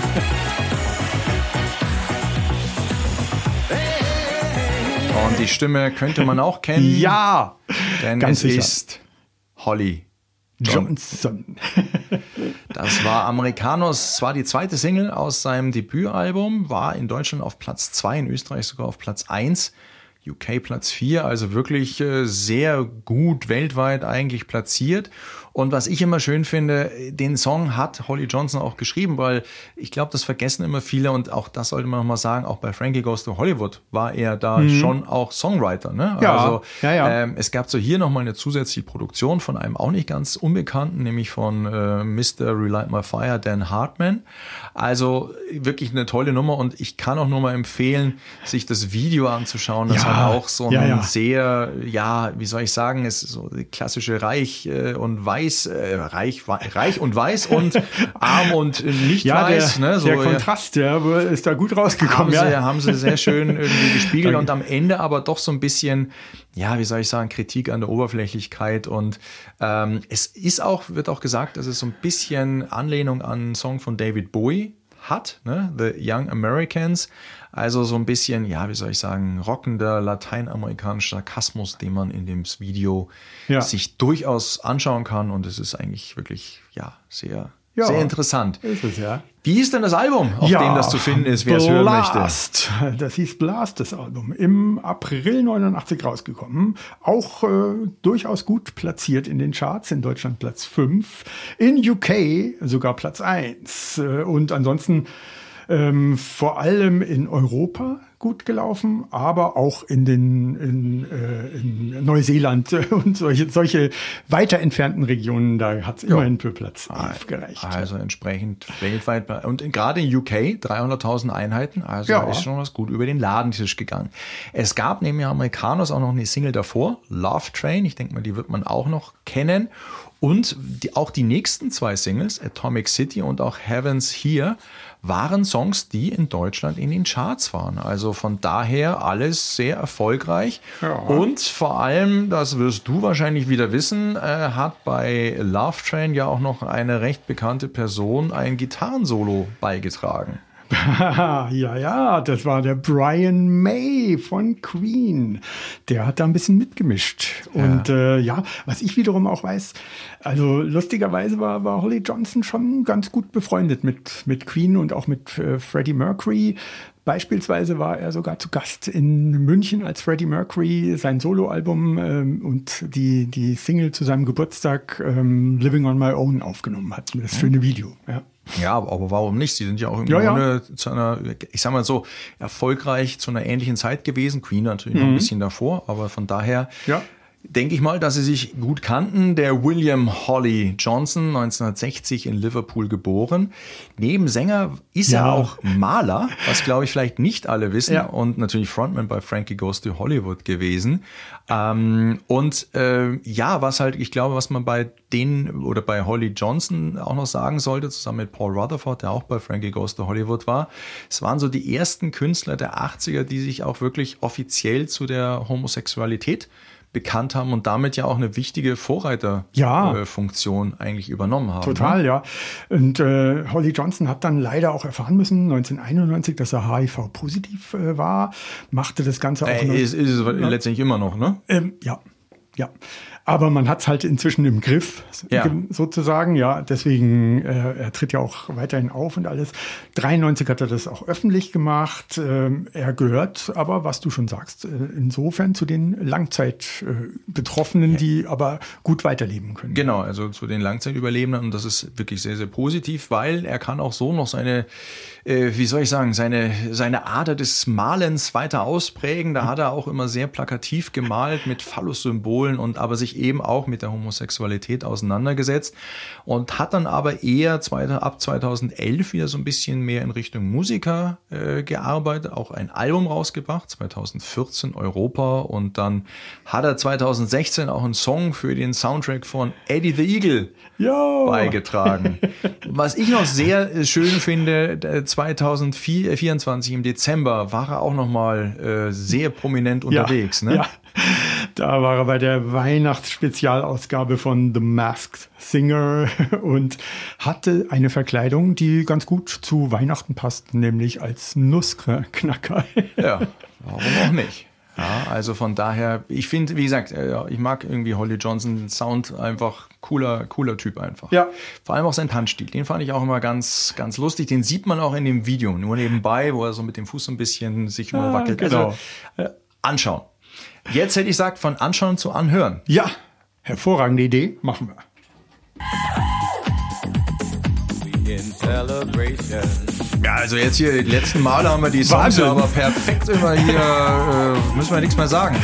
Und die Stimme könnte man auch kennen. Ja, denn ganz es sicher. ist Holly Johnson. Das war Americanos, zwar die zweite Single aus seinem Debütalbum, war in Deutschland auf Platz zwei, in Österreich sogar auf Platz eins. U K Platz vier, also wirklich äh, sehr gut weltweit eigentlich platziert. Und was ich immer schön finde, den Song hat Holly Johnson auch geschrieben, weil ich glaube, das vergessen immer viele und auch das sollte man nochmal sagen, auch bei Frankie Goes to Hollywood war er da mhm. schon auch Songwriter. Ne? Ja, also ja, ja. Ähm, es gab so hier nochmal eine zusätzliche Produktion von einem auch nicht ganz Unbekannten, nämlich von äh, Mister Relight My Fire, Dan Hartman. Also wirklich eine tolle Nummer und ich kann auch nur mal empfehlen, sich das Video anzuschauen. Das ja, hat auch so ja, ein ja. sehr, ja, wie soll ich sagen, es ist so die klassische Reich äh, und Weiß, äh, Reich, Reich und Weiß und Arm und nicht ja, Weiß. Der, ne? so, der Kontrast, ja, ist da gut rausgekommen. Haben sie, ja. haben sie sehr schön irgendwie gespiegelt und am Ende aber doch so ein bisschen, ja, wie soll ich sagen, Kritik an der Oberflächlichkeit und ähm, es ist auch, wird auch gesagt, dass es so ein bisschen Anlehnung an einen Song von David Bowie hat, ne? The Young Americans, also so ein bisschen, ja, wie soll ich sagen, rockender lateinamerikanischer Sarkasmus, den man in dem Video ja. sich durchaus anschauen kann und es ist eigentlich wirklich, ja, sehr, ja, sehr interessant. Ist es, ja. Wie ist denn das Album, auf ja, dem das zu finden ist, wer es hören möchte? Blast. Das hieß Blast, das Album. Im April neunundachtzig rausgekommen. Auch äh, durchaus gut platziert in den Charts. In Deutschland Platz fünf. In U K sogar Platz eins. Und ansonsten ähm, vor allem in Europa gut gelaufen, aber auch in den in, äh, in Neuseeland und solche, solche weiter entfernten Regionen, da hat es immerhin für Platz elf gereicht. Also entsprechend weltweit. Und gerade in U K dreihunderttausend Einheiten, also Ja. ist schon was gut über den Ladentisch gegangen. Es gab neben den Amerikaners auch noch eine Single davor, Love Train, ich denke mal, die wird man auch noch kennen. Und die, auch die nächsten zwei Singles, Atomic City und auch Heaven's Here, waren Songs, die in Deutschland in den Charts waren. Also von daher alles sehr erfolgreich. Ja. Und vor allem, das wirst du wahrscheinlich wieder wissen, äh, hat bei Love Train ja auch noch eine recht bekannte Person ein Gitarrensolo beigetragen. ja, ja, das war der Brian May von Queen. Der hat da ein bisschen mitgemischt. Ja. Und äh, ja, was ich wiederum auch weiß, also lustigerweise war, war Holly Johnson schon ganz gut befreundet mit, mit Queen und auch mit äh, Freddie Mercury. Beispielsweise war er sogar zu Gast in München, als Freddie Mercury sein Soloalbum ähm, und die, die Single zu seinem Geburtstag ähm, Living on My Own aufgenommen hat. Das schöne Video, ja. Ja, aber warum nicht? Sie sind ja auch im Ja, ja. Grunde zu einer, ich sag mal so, erfolgreich zu einer ähnlichen Zeit gewesen. Queen natürlich noch ein bisschen davor, aber von daher Ja. denke ich mal, dass sie sich gut kannten. Der William Holly Johnson, neunzehnhundertsechzig in Liverpool geboren. Neben Sänger ist Ja. er auch Maler, was glaube ich vielleicht nicht alle wissen. Ja. Und natürlich Frontman bei Frankie Goes to Hollywood gewesen. Ähm, und äh, ja, was halt, ich glaube, was man bei denen oder bei Holly Johnson auch noch sagen sollte, zusammen mit Paul Rutherford, der auch bei Frankie Goes to Hollywood war, es waren so die ersten Künstler der achtziger, die sich auch wirklich offiziell zu der Homosexualität bekannt haben und damit ja auch eine wichtige Vorreiterfunktion Ja. äh, eigentlich übernommen haben. Total, ne? ja. Und äh, Holly Johnson hat dann leider auch erfahren müssen, neunzehnhunderteinundneunzig, dass er H I V-positiv äh, war, machte das Ganze auch Äh, noch. ist, ist es letztendlich immer noch, ne? Ähm, ja, ja. Aber man hat es halt inzwischen im Griff, Ja. sozusagen. Ja, deswegen, äh, er tritt ja auch weiterhin auf und alles. dreiundneunzig hat er das auch öffentlich gemacht. Ähm, er gehört aber, was du schon sagst, äh, insofern zu den Langzeitbetroffenen, äh, die aber gut weiterleben können. Genau, also zu den Langzeitüberlebenden, und das ist wirklich sehr, sehr positiv, weil er kann auch so noch seine, äh, wie soll ich sagen, seine, seine Ader des Malens weiter ausprägen. Da hat er auch immer sehr plakativ gemalt mit Phallus-Symbolen und aber sich eben auch mit der Homosexualität auseinandergesetzt und hat dann aber eher ab zweitausendelf wieder so ein bisschen mehr in Richtung Musiker äh, gearbeitet, auch ein Album rausgebracht, zweitausendvierzehn Europa, und dann hat er zweitausendsechzehn auch einen Song für den Soundtrack von Eddie the Eagle Ja. beigetragen. Was ich noch sehr schön finde, zweitausendvierundzwanzig im Dezember war er auch noch mal äh, sehr prominent unterwegs. Ja, ne? ja. Da war er bei der Weihnachtsspezialausgabe von The Masked Singer und hatte eine Verkleidung, die ganz gut zu Weihnachten passt, nämlich als Nussknacker. Ja, warum auch nicht? Ja, also von daher, ich finde, wie gesagt, ich mag irgendwie Holly Johnson, den Sound einfach cooler, cooler Typ einfach. Ja. Vor allem auch sein Tanzstil, den fand ich auch immer ganz, ganz lustig. Den sieht man auch in dem Video, nur nebenbei, wo er so mit dem Fuß so ein bisschen sich immer Ah, wackelt. genau. Also, äh, anschauen. Jetzt hätte ich gesagt, von anschauen zu anhören. Ja, hervorragende Idee, machen wir. Ja, also jetzt hier, die letzten Male haben wir die Songs Wahnsinn. ja aber perfekt immer hier, äh, müssen wir nichts mehr sagen.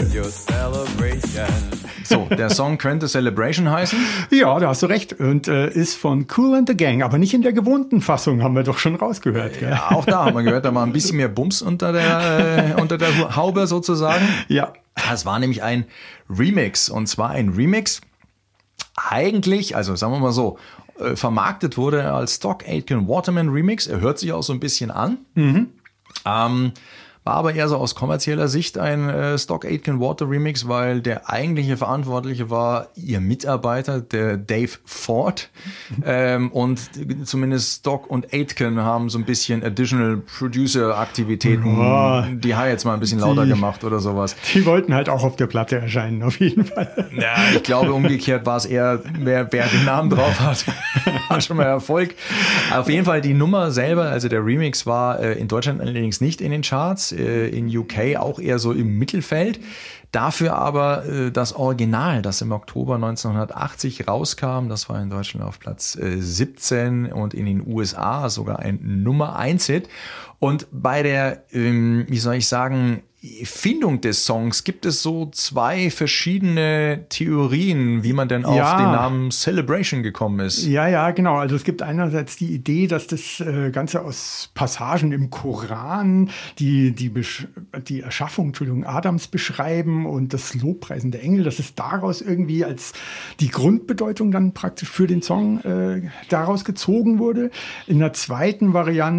So, der Song könnte Celebration heißen. Ja, da hast du recht. Und äh, ist von Kool and the Gang, aber nicht in der gewohnten Fassung, haben wir doch schon rausgehört. Gell? Ja, auch da haben wir gehört, da war ein bisschen mehr Bums unter der, äh, unter der Haube sozusagen. Ja. Das war nämlich ein Remix, und zwar ein Remix eigentlich, also sagen wir mal so, äh, vermarktet wurde er als Stock Aitken Waterman Remix. Er hört sich auch so ein bisschen an. Mhm. Ähm, war aber eher so aus kommerzieller Sicht ein äh, Stock Aitken Water Remix, weil der eigentliche Verantwortliche war ihr Mitarbeiter, der Dave Ford. ähm, und zumindest Stock und Aitken haben so ein bisschen Additional Producer Aktivitäten, Oh. die hat jetzt mal ein bisschen lauter Die- gemacht oder sowas. Die wollten halt auch auf der Platte erscheinen, auf jeden Fall. Ja, ich glaube, umgekehrt war es eher, wer, wer den Namen drauf hat. war schon mal Erfolg. Auf jeden Fall die Nummer selber, also der Remix war äh, in Deutschland allerdings nicht in den Charts, äh, in U K auch eher so im Mittelfeld. Dafür aber äh, das Original, das im Oktober neunzehnhundertachtzig rauskam, das war in Deutschland auf Platz äh, siebzehn und in den U S A sogar ein Nummer eins Hit. Und bei der, ähm, wie soll ich sagen, Findung des Songs gibt es so zwei verschiedene Theorien, wie man denn auf ja. den Namen Celebration gekommen ist. Ja, ja, genau. Also es gibt einerseits die Idee, dass das äh, Ganze aus Passagen im Koran, die die, Besch- die Erschaffung, Entschuldigung, Adams beschreiben und das Lobpreisen der Engel, dass es daraus irgendwie als die Grundbedeutung dann praktisch für den Song äh, daraus gezogen wurde. In der zweiten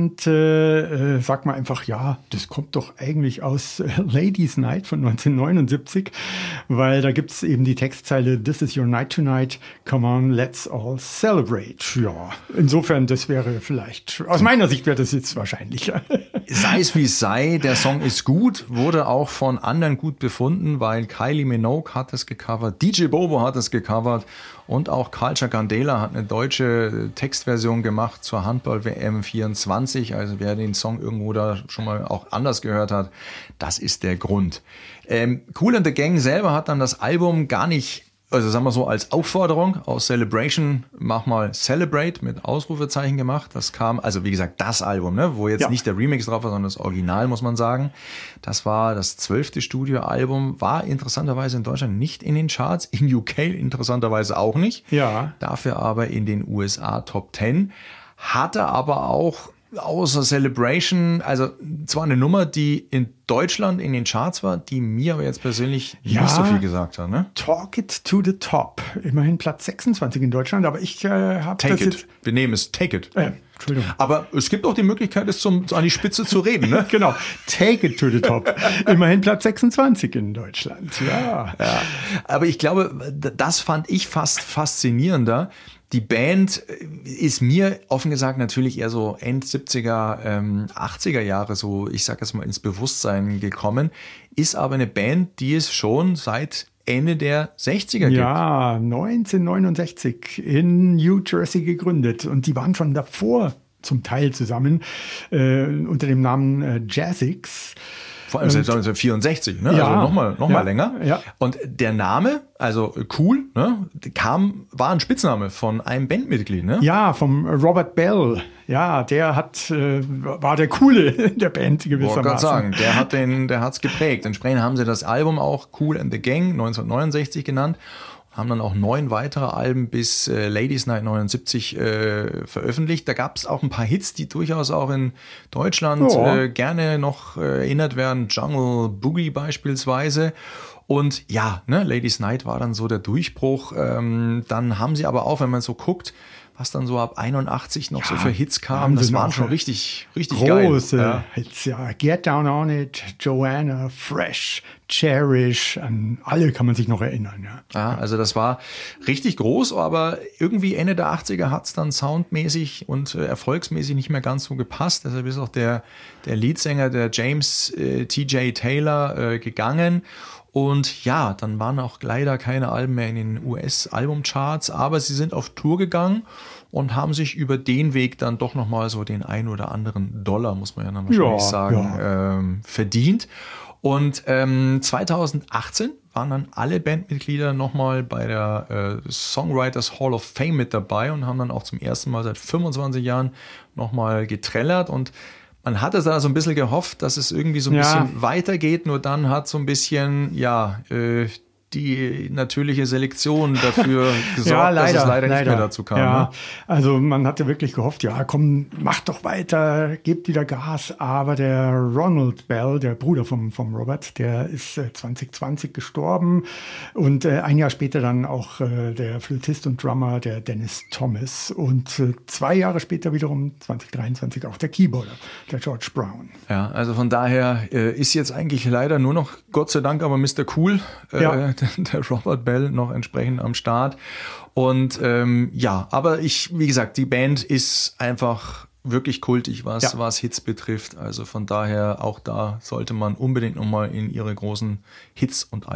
Variante äh, sagt man einfach, ja, das kommt doch eigentlich aus Ladies Night von neunzehnhundertneunundsiebzig, weil da gibt es eben die Textzeile This is your night tonight, come on, let's all celebrate. Ja, insofern, das wäre vielleicht, aus meiner Sicht wäre das jetzt wahrscheinlicher. Sei es wie es sei, der Song ist gut, wurde auch von anderen gut befunden, weil Kylie Minogue hat es gecovert, D J Bobo hat es gecovert und auch Culture Candela hat eine deutsche Textversion gemacht zur Handball-W M vierundzwanzig. Also wer den Song irgendwo da schon mal auch anders gehört hat, das ist der Grund. Ähm, Kool and the Gang selber hat dann das Album gar nicht, also sagen wir so, als Aufforderung aus Celebration, mach mal Celebrate mit Ausrufezeichen gemacht. Das kam, also wie gesagt, das Album, ne, wo jetzt ja. nicht der Remix drauf war, sondern das Original, muss man sagen. Das war das zwölfte Studioalbum, war interessanterweise in Deutschland nicht in den Charts, in U K interessanterweise auch nicht. Ja. Dafür aber in den U S A Top zehn. Hatte aber auch außer Celebration, also zwar eine Nummer, die in Deutschland in den Charts war, die mir aber jetzt persönlich ja, nicht so viel gesagt hat. Ne? Talk It to the Top. Immerhin Platz sechsundzwanzig in Deutschland, aber ich äh, habe das Take it. jetzt... Wir nehmen es Take It. Äh, Entschuldigung. Aber es gibt auch die Möglichkeit, es zum, an die Spitze zu reden. Ne? Genau. Take It to the Top. Immerhin Platz sechsundzwanzig in Deutschland. Ja. ja. Aber ich glaube, das fand ich fast faszinierender. Die Band ist mir offen gesagt natürlich eher so End siebziger, ähm, achtziger Jahre so, ich sag jetzt mal, ins Bewusstsein gekommen, ist aber eine Band, die es schon seit Ende der sechziger gibt. Ja, neunzehnhundertneunundsechzig in New Jersey gegründet und die waren schon davor zum Teil zusammen äh, unter dem Namen äh, Jazzix. Vor allem seit neunzehnhundertvierundsechzig, ne? Ja, also nochmal noch mal ja, länger. Ja. Und der Name, also Kool, ne, kam, war ein Spitzname von einem Bandmitglied, ne? Ja, vom Robert Bell. Ja, der hat, äh, war der Coole in der Band gewissermaßen. Ich wollte gerade sagen, der hat den, der hat's geprägt. Entsprechend haben sie das Album auch Kool and the Gang neunzehnhundertneunundsechzig genannt. Haben dann auch neun weitere Alben bis äh, Ladies Night neunundsiebzig äh, veröffentlicht. Da gab es auch ein paar Hits, die durchaus auch in Deutschland oh. äh, gerne noch äh, erinnert werden. Jungle Boogie beispielsweise. Und ja, ne, Ladies Night war dann so der Durchbruch. Ähm, dann haben sie aber auch, wenn man so guckt, was dann so ab einundachtzig noch ja, so für Hits kam, das waren schon richtig, richtig große geil. Ja. Hits, ja. Get Down on It, Joanna, Fresh, Cherish, an alle kann man sich noch erinnern. Ja, ja also das war richtig groß, aber irgendwie Ende der achtziger hat es dann soundmäßig und äh, erfolgsmäßig nicht mehr ganz so gepasst. Deshalb ist auch der, der Leadsänger, der James äh, T J Taylor, äh, gegangen. Und ja, dann waren auch leider keine Alben mehr in den U S-Albumcharts, aber sie sind auf Tour gegangen und haben sich über den Weg dann doch nochmal so den ein oder anderen Dollar, muss man ja dann wahrscheinlich ja, sagen, ja. Ähm, verdient. Und ähm, zweitausendachtzehn waren dann alle Bandmitglieder nochmal bei der äh, Songwriters Hall of Fame mit dabei und haben dann auch zum ersten Mal seit fünfundzwanzig Jahren nochmal getrellert. Und man hatte da so ein bisschen gehofft, dass es irgendwie so ein ja. bisschen weitergeht, nur dann hat so ein bisschen, ja, äh, die natürliche Selektion dafür gesorgt, ja, leider, dass es leider, leider nicht mehr dazu kam. Ja, ne? Also man hatte wirklich gehofft, ja komm, mach doch weiter, gebt wieder Gas. Aber der Ronald Bell, der Bruder vom, vom Robert, der ist äh, zwanzig zwanzig gestorben. Und äh, ein Jahr später dann auch äh, der Flötist und Drummer, der Dennis Thomas. Und äh, zwei Jahre später wiederum, zwanzig dreiundzwanzig, auch der Keyboarder, der George Brown. Ja, also von daher äh, ist jetzt eigentlich leider nur noch, Gott sei Dank, aber Mister Cool, äh, ja. der Robert Bell noch entsprechend am Start. Und ähm, ja, aber ich, wie gesagt, die Band ist einfach wirklich kultig, was, ja. was Hits betrifft. Also von daher auch da sollte man unbedingt nochmal in ihre großen Hits und Alben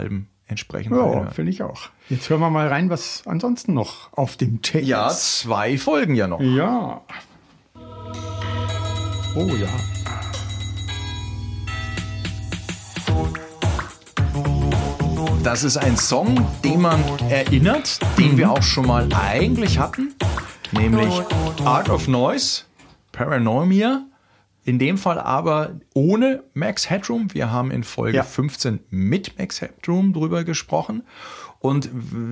entsprechend. Ja, finde ich auch. Jetzt hören wir mal rein, was ansonsten noch auf dem Tape ist. Ja, zwei Folgen ja noch. Ja. Oh ja. Das ist ein Song, den man erinnert, den mhm. wir auch schon mal eigentlich hatten, nämlich Art of Noise, Paranoia. In dem Fall aber ohne Max Headroom. Wir haben in Folge ja. fünfzehn mit Max Headroom drüber gesprochen. Und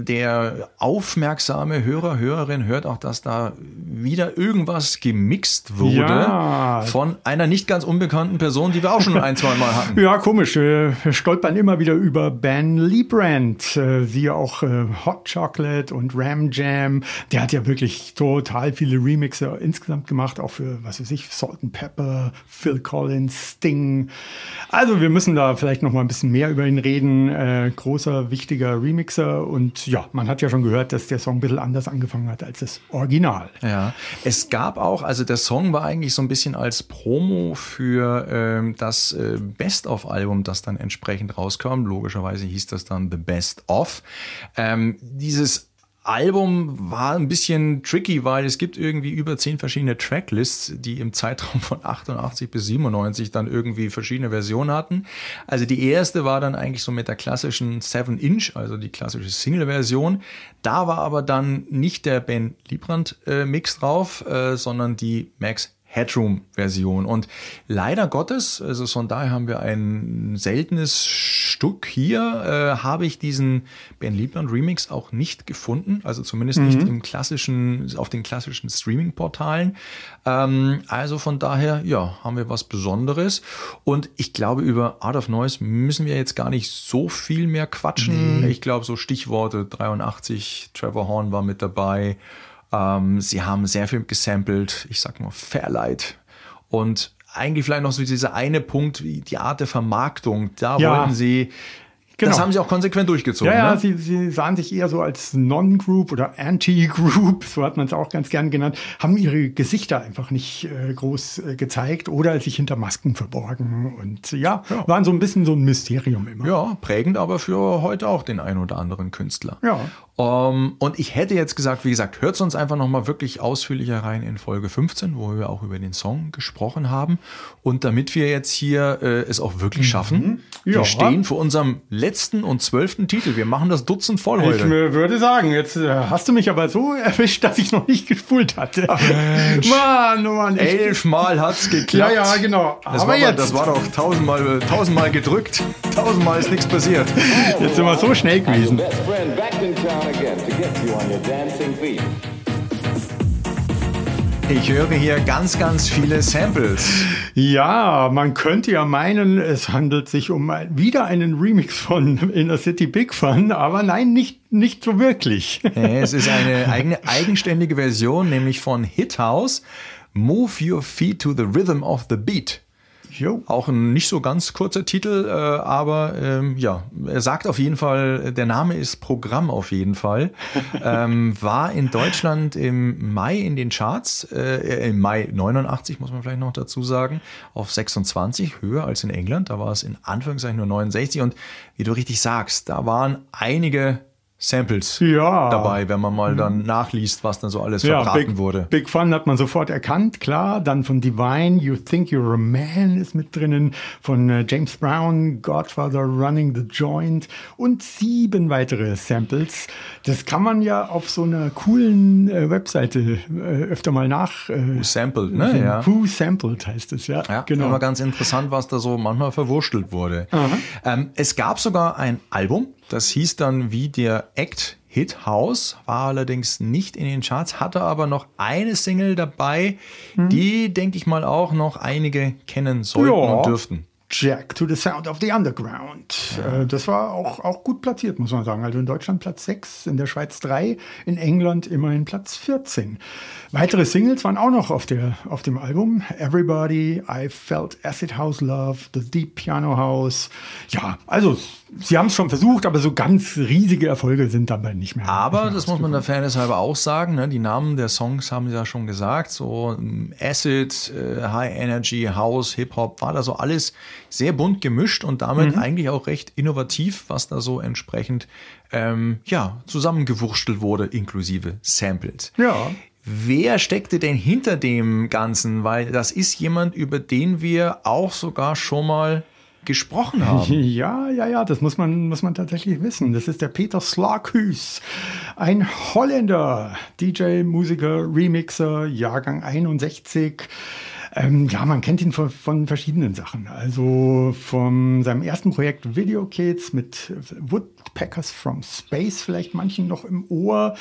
der aufmerksame Hörer, Hörerin hört auch, dass da wieder irgendwas gemixt wurde ja. von einer nicht ganz unbekannten Person, die wir auch schon ein, zwei Mal hatten. Ja, komisch. Wir stolpern immer wieder über Ben Liebrandt. Siehe auch Hot Chocolate und Ram Jam. Der hat ja wirklich total viele Remixer insgesamt gemacht, auch für, was weiß ich, Salt and Pepper, Phil Collins, Sting. Also wir müssen da vielleicht noch mal ein bisschen mehr über ihn reden. Äh, großer, wichtiger Remixer. Und ja, man hat ja schon gehört, dass der Song ein bisschen anders angefangen hat als das Original. Ja, es gab auch, also der Song war eigentlich so ein bisschen als Promo für ähm, das äh, Best-of-Album, das dann entsprechend rauskam. Logischerweise hieß das dann The Best Of. Ähm, dieses Album war ein bisschen tricky, weil es gibt irgendwie über zehn verschiedene Tracklists, die im Zeitraum von achtundachtzig bis siebenundneunzig dann irgendwie verschiedene Versionen hatten. Also die erste war dann eigentlich so mit der klassischen seven inch, also die klassische Single-Version. Da war aber dann nicht der Ben Liebrandt-Mix äh, drauf, äh, sondern die Max Headroom-Version. Und leider Gottes, also von daher haben wir ein seltenes Stück hier, äh, habe ich diesen Ben Liebrandt Remix auch nicht gefunden, also zumindest mhm. nicht im klassischen, auf den klassischen Streaming-Portalen. Ähm, also von daher, ja, haben wir was Besonderes. Und ich glaube, über Art of Noise müssen wir jetzt gar nicht so viel mehr quatschen. Mhm. Ich glaube, so Stichworte dreiundachtzig, Trevor Horn war mit dabei. Ähm, sie haben sehr viel gesampelt, ich sag mal Fairlight. Und eigentlich vielleicht noch so dieser eine Punkt, wie die Art der Vermarktung. Da ja. wollten sie, genau. das haben sie auch konsequent durchgezogen. Ja, ja, ne? sie, sie sahen sich eher so als Non-Group oder Anti-Group, so hat man es auch ganz gern genannt, haben ihre Gesichter einfach nicht äh, groß äh, gezeigt oder sich hinter Masken verborgen. Und ja, ja, waren so ein bisschen so ein Mysterium immer. Ja, prägend aber für heute auch den einen oder anderen Künstler. Ja. Um, und ich hätte jetzt gesagt, wie gesagt, hört uns einfach nochmal wirklich ausführlicher rein in Folge fünfzehn, wo wir auch über den Song gesprochen haben. Und damit wir jetzt hier äh, es auch wirklich schaffen, mhm. ja. wir stehen vor unserem letzten und zwölften Titel. Wir machen das Dutzend voll heute. Ich äh, würde sagen, jetzt äh, hast du mich aber so erwischt, dass ich noch nicht gespult hatte. Ach, Mensch. Mann, oh Mann. Elfmal hat's geklappt. Ja, ja, genau. Das, aber war, jetzt. das war doch tausendmal, tausendmal gedrückt. Tausendmal ist nichts passiert. Jetzt sind wir so schnell gewesen. Ich höre hier ganz, ganz viele Samples. Ja, man könnte ja meinen, es handelt sich um wieder einen Remix von Inner City Big Fun, aber nein, nicht, nicht so wirklich. Es ist eine eigene, eigenständige Version, nämlich von Hit House, Move Your Feet to the Rhythm of the Beat. Jo. Auch ein nicht so ganz kurzer Titel, äh, aber ähm, ja, er sagt auf jeden Fall, der Name ist Programm auf jeden Fall. ähm, war in Deutschland im Mai in den Charts, äh, im Mai neunundachtzig, muss man vielleicht noch dazu sagen, auf sechsundzwanzig, höher als in England. Da war es in Anführungszeichen nur neunundsechzig. Und wie du richtig sagst, da waren einige Samples ja. dabei, wenn man mal dann nachliest, was dann so alles ja, verbraten Big, wurde. Big Fun hat man sofort erkannt, klar. Dann von Divine, You Think You're a Man ist mit drinnen. Von äh, James Brown, Godfather, Running the Joint und sieben weitere Samples. Das kann man ja auf so einer coolen äh, Webseite äh, öfter mal nach... Äh, Who Sampled, ne? Ja. Who Sampled heißt es, ja. Ja, genau. Immer ganz interessant, was da so manchmal verwurstelt wurde. Ähm, es gab sogar ein Album, das hieß dann wie der Act Hit House, war allerdings nicht in den Charts, hatte aber noch eine Single dabei, hm. die, denke ich mal, auch noch einige kennen sollten ja. und dürften. Jack to the Sound of the Underground. Ja. Das war auch, auch gut platziert, muss man sagen. Also in Deutschland Platz sechs, in der Schweiz drei, in England immerhin Platz vierzehn. Weitere Singles waren auch noch auf, der, auf dem Album. Everybody, I Felt Acid House Love, The Deep Piano House. Ja, also sie haben es schon versucht, aber so ganz riesige Erfolge sind dabei nicht mehr. Aber, nicht mehr das muss man der Fairness halber auch sagen, ne? Die Namen der Songs haben sie ja schon gesagt. So Acid, äh, High Energy, House, Hip-Hop, war da so alles sehr bunt gemischt und damit Mhm. eigentlich auch recht innovativ, was da so entsprechend ähm, ja, zusammengewurstelt wurde, inklusive Samples. Ja. Wer steckte denn hinter dem Ganzen? Weil das ist jemand, über den wir auch sogar schon mal gesprochen haben. Ja, ja, ja, das muss man, muss man tatsächlich wissen. Das ist der Peter Slaghuis, ein Holländer, D J, Musiker, Remixer, Jahrgang einundsechzig. Ähm, ja, man kennt ihn von, von verschiedenen Sachen. Also von seinem ersten Projekt Video Kids mit Woodpeckers from Space, vielleicht manchen noch im Ohr.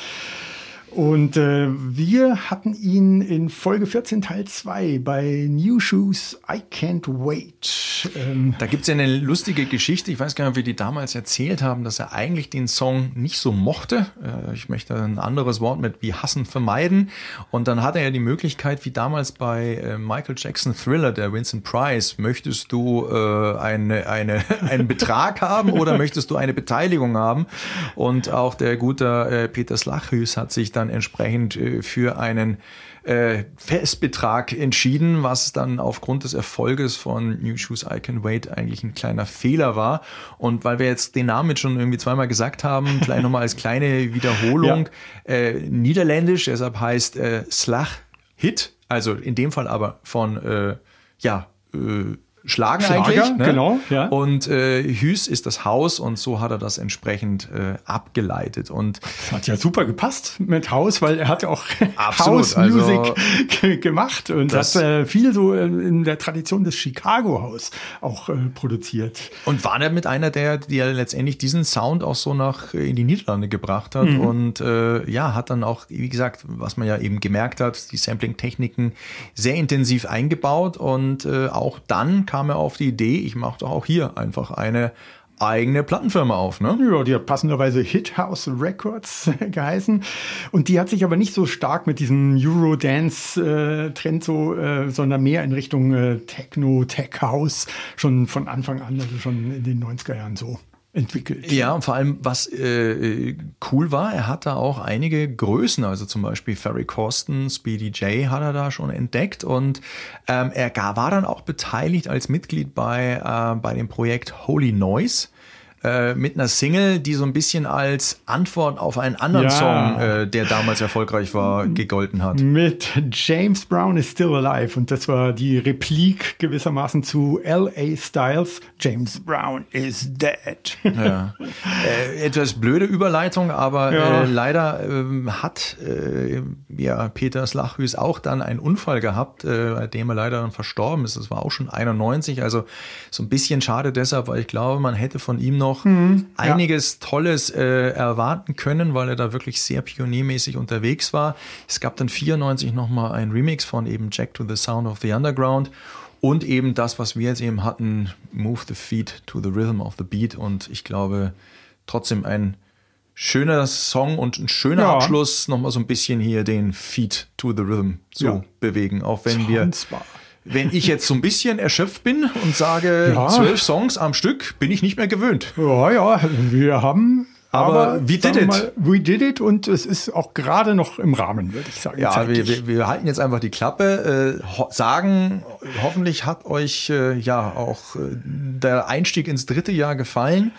Und äh, wir hatten ihn in Folge vierzehn Teil zwei bei New Shoes I Can't Wait. Ähm, Da gibt es ja eine lustige Geschichte, ich weiß gar nicht, ob wir die damals erzählt haben, dass er eigentlich den Song nicht so mochte. Äh, ich möchte ein anderes Wort mit wie hassen vermeiden. Und dann hatte er ja die Möglichkeit, wie damals bei äh, Michael Jackson Thriller, der Vincent Price, möchtest du äh, eine, eine, einen Betrag haben oder möchtest du eine Beteiligung haben? Und auch der gute äh, Peter Slaghuis hat sich dann dann entsprechend äh, für einen äh, Festbetrag entschieden, was dann aufgrund des Erfolges von New Shoes I Can't Wait eigentlich ein kleiner Fehler war. Und weil wir jetzt den Namen jetzt schon irgendwie zweimal gesagt haben, vielleicht nochmal als kleine Wiederholung, ja. äh, niederländisch, deshalb heißt äh, Slag Hit, also in dem Fall aber von äh, ja, äh, Schlagen Schlager, eigentlich. Ne? Genau, ja. Und äh, Huis ist das Haus und so hat er das entsprechend äh, abgeleitet. Und das hat ja super gepasst mit Haus, weil er hat ja auch Absolut, House Music also, ge- gemacht und das, hat äh, viel so in der Tradition des Chicago House auch äh, produziert. Und war er mit einer der, die ja letztendlich diesen Sound auch so nach in die Niederlande gebracht hat. Mhm. Und äh, ja, hat dann auch, wie gesagt, was man ja eben gemerkt hat, die Sampling-Techniken sehr intensiv eingebaut und äh, auch dann kam er auf die Idee, ich mache doch auch hier einfach eine eigene Plattenfirma auf, ne? Ja, die hat passenderweise Hit House Records geheißen. Und die hat sich aber nicht so stark mit diesem Eurodance-Trend so, äh, sondern mehr in Richtung äh, Techno, Tech House schon von Anfang an, also schon in den neunziger Jahren so entwickelt. Ja, und vor allem, was äh, cool war, er hat da auch einige Größen, also zum Beispiel Ferry Corsten, Speedy J hat er da schon entdeckt und ähm, er war dann auch beteiligt als Mitglied bei, äh, bei dem Projekt Holy Noise. Äh, mit einer Single, die so ein bisschen als Antwort auf einen anderen ja. Song, äh, der damals erfolgreich war, gegolten hat. Mit James Brown is Still Alive. Und das war die Replik gewissermaßen zu L A Styles, James Brown is Dead. Ja. Äh, etwas blöde Überleitung, aber ja. äh, leider äh, hat äh, ja, Peter Slaghuis auch dann einen Unfall gehabt, äh, bei dem er leider dann verstorben ist. Das war auch schon einundneunzig, also so ein bisschen schade deshalb, weil ich glaube, man hätte von ihm noch Mhm, einiges ja. Tolles äh, erwarten können, weil er da wirklich sehr pioniermäßig unterwegs war. Es gab dann vierundneunzig nochmal ein Remix von eben Jack to the Sound of the Underground und eben das, was wir jetzt eben hatten, Move the Feet to the Rhythm of the Beat und ich glaube trotzdem ein schöner Song und ein schöner ja. Abschluss, nochmal so ein bisschen hier den Feet to the Rhythm zu ja. bewegen, auch wenn Tanzbar. wir Wenn ich jetzt so ein bisschen erschöpft bin und sage, ja. zwölf Songs am Stück, bin ich nicht mehr gewöhnt. Ja, ja, wir haben, aber, aber we did it. Mal, we did it und es ist auch gerade noch im Rahmen, würde ich sagen. Ja, wir, wir, wir halten jetzt einfach die Klappe, äh, ho- sagen, hoffentlich hat euch äh, ja auch äh, der Einstieg ins dritte Jahr gefallen.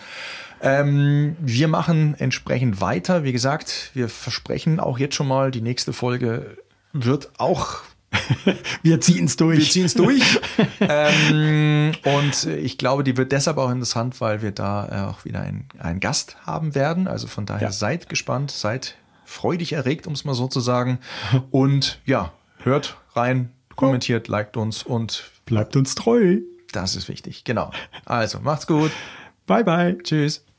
Ähm, wir machen entsprechend weiter. Wie gesagt, wir versprechen auch jetzt schon mal, die nächste Folge wird auch Wir ziehen es durch. Wir ziehen es durch. ähm, und ich glaube, die wird deshalb auch interessant, weil wir da auch wieder einen, einen Gast haben werden. Also von daher ja. seid gespannt, seid freudig erregt, um es mal so zu sagen. Und ja, hört rein, kommentiert, liked uns und bleibt uns treu. Das ist wichtig, genau. Also, macht's gut. Bye, bye. Tschüss.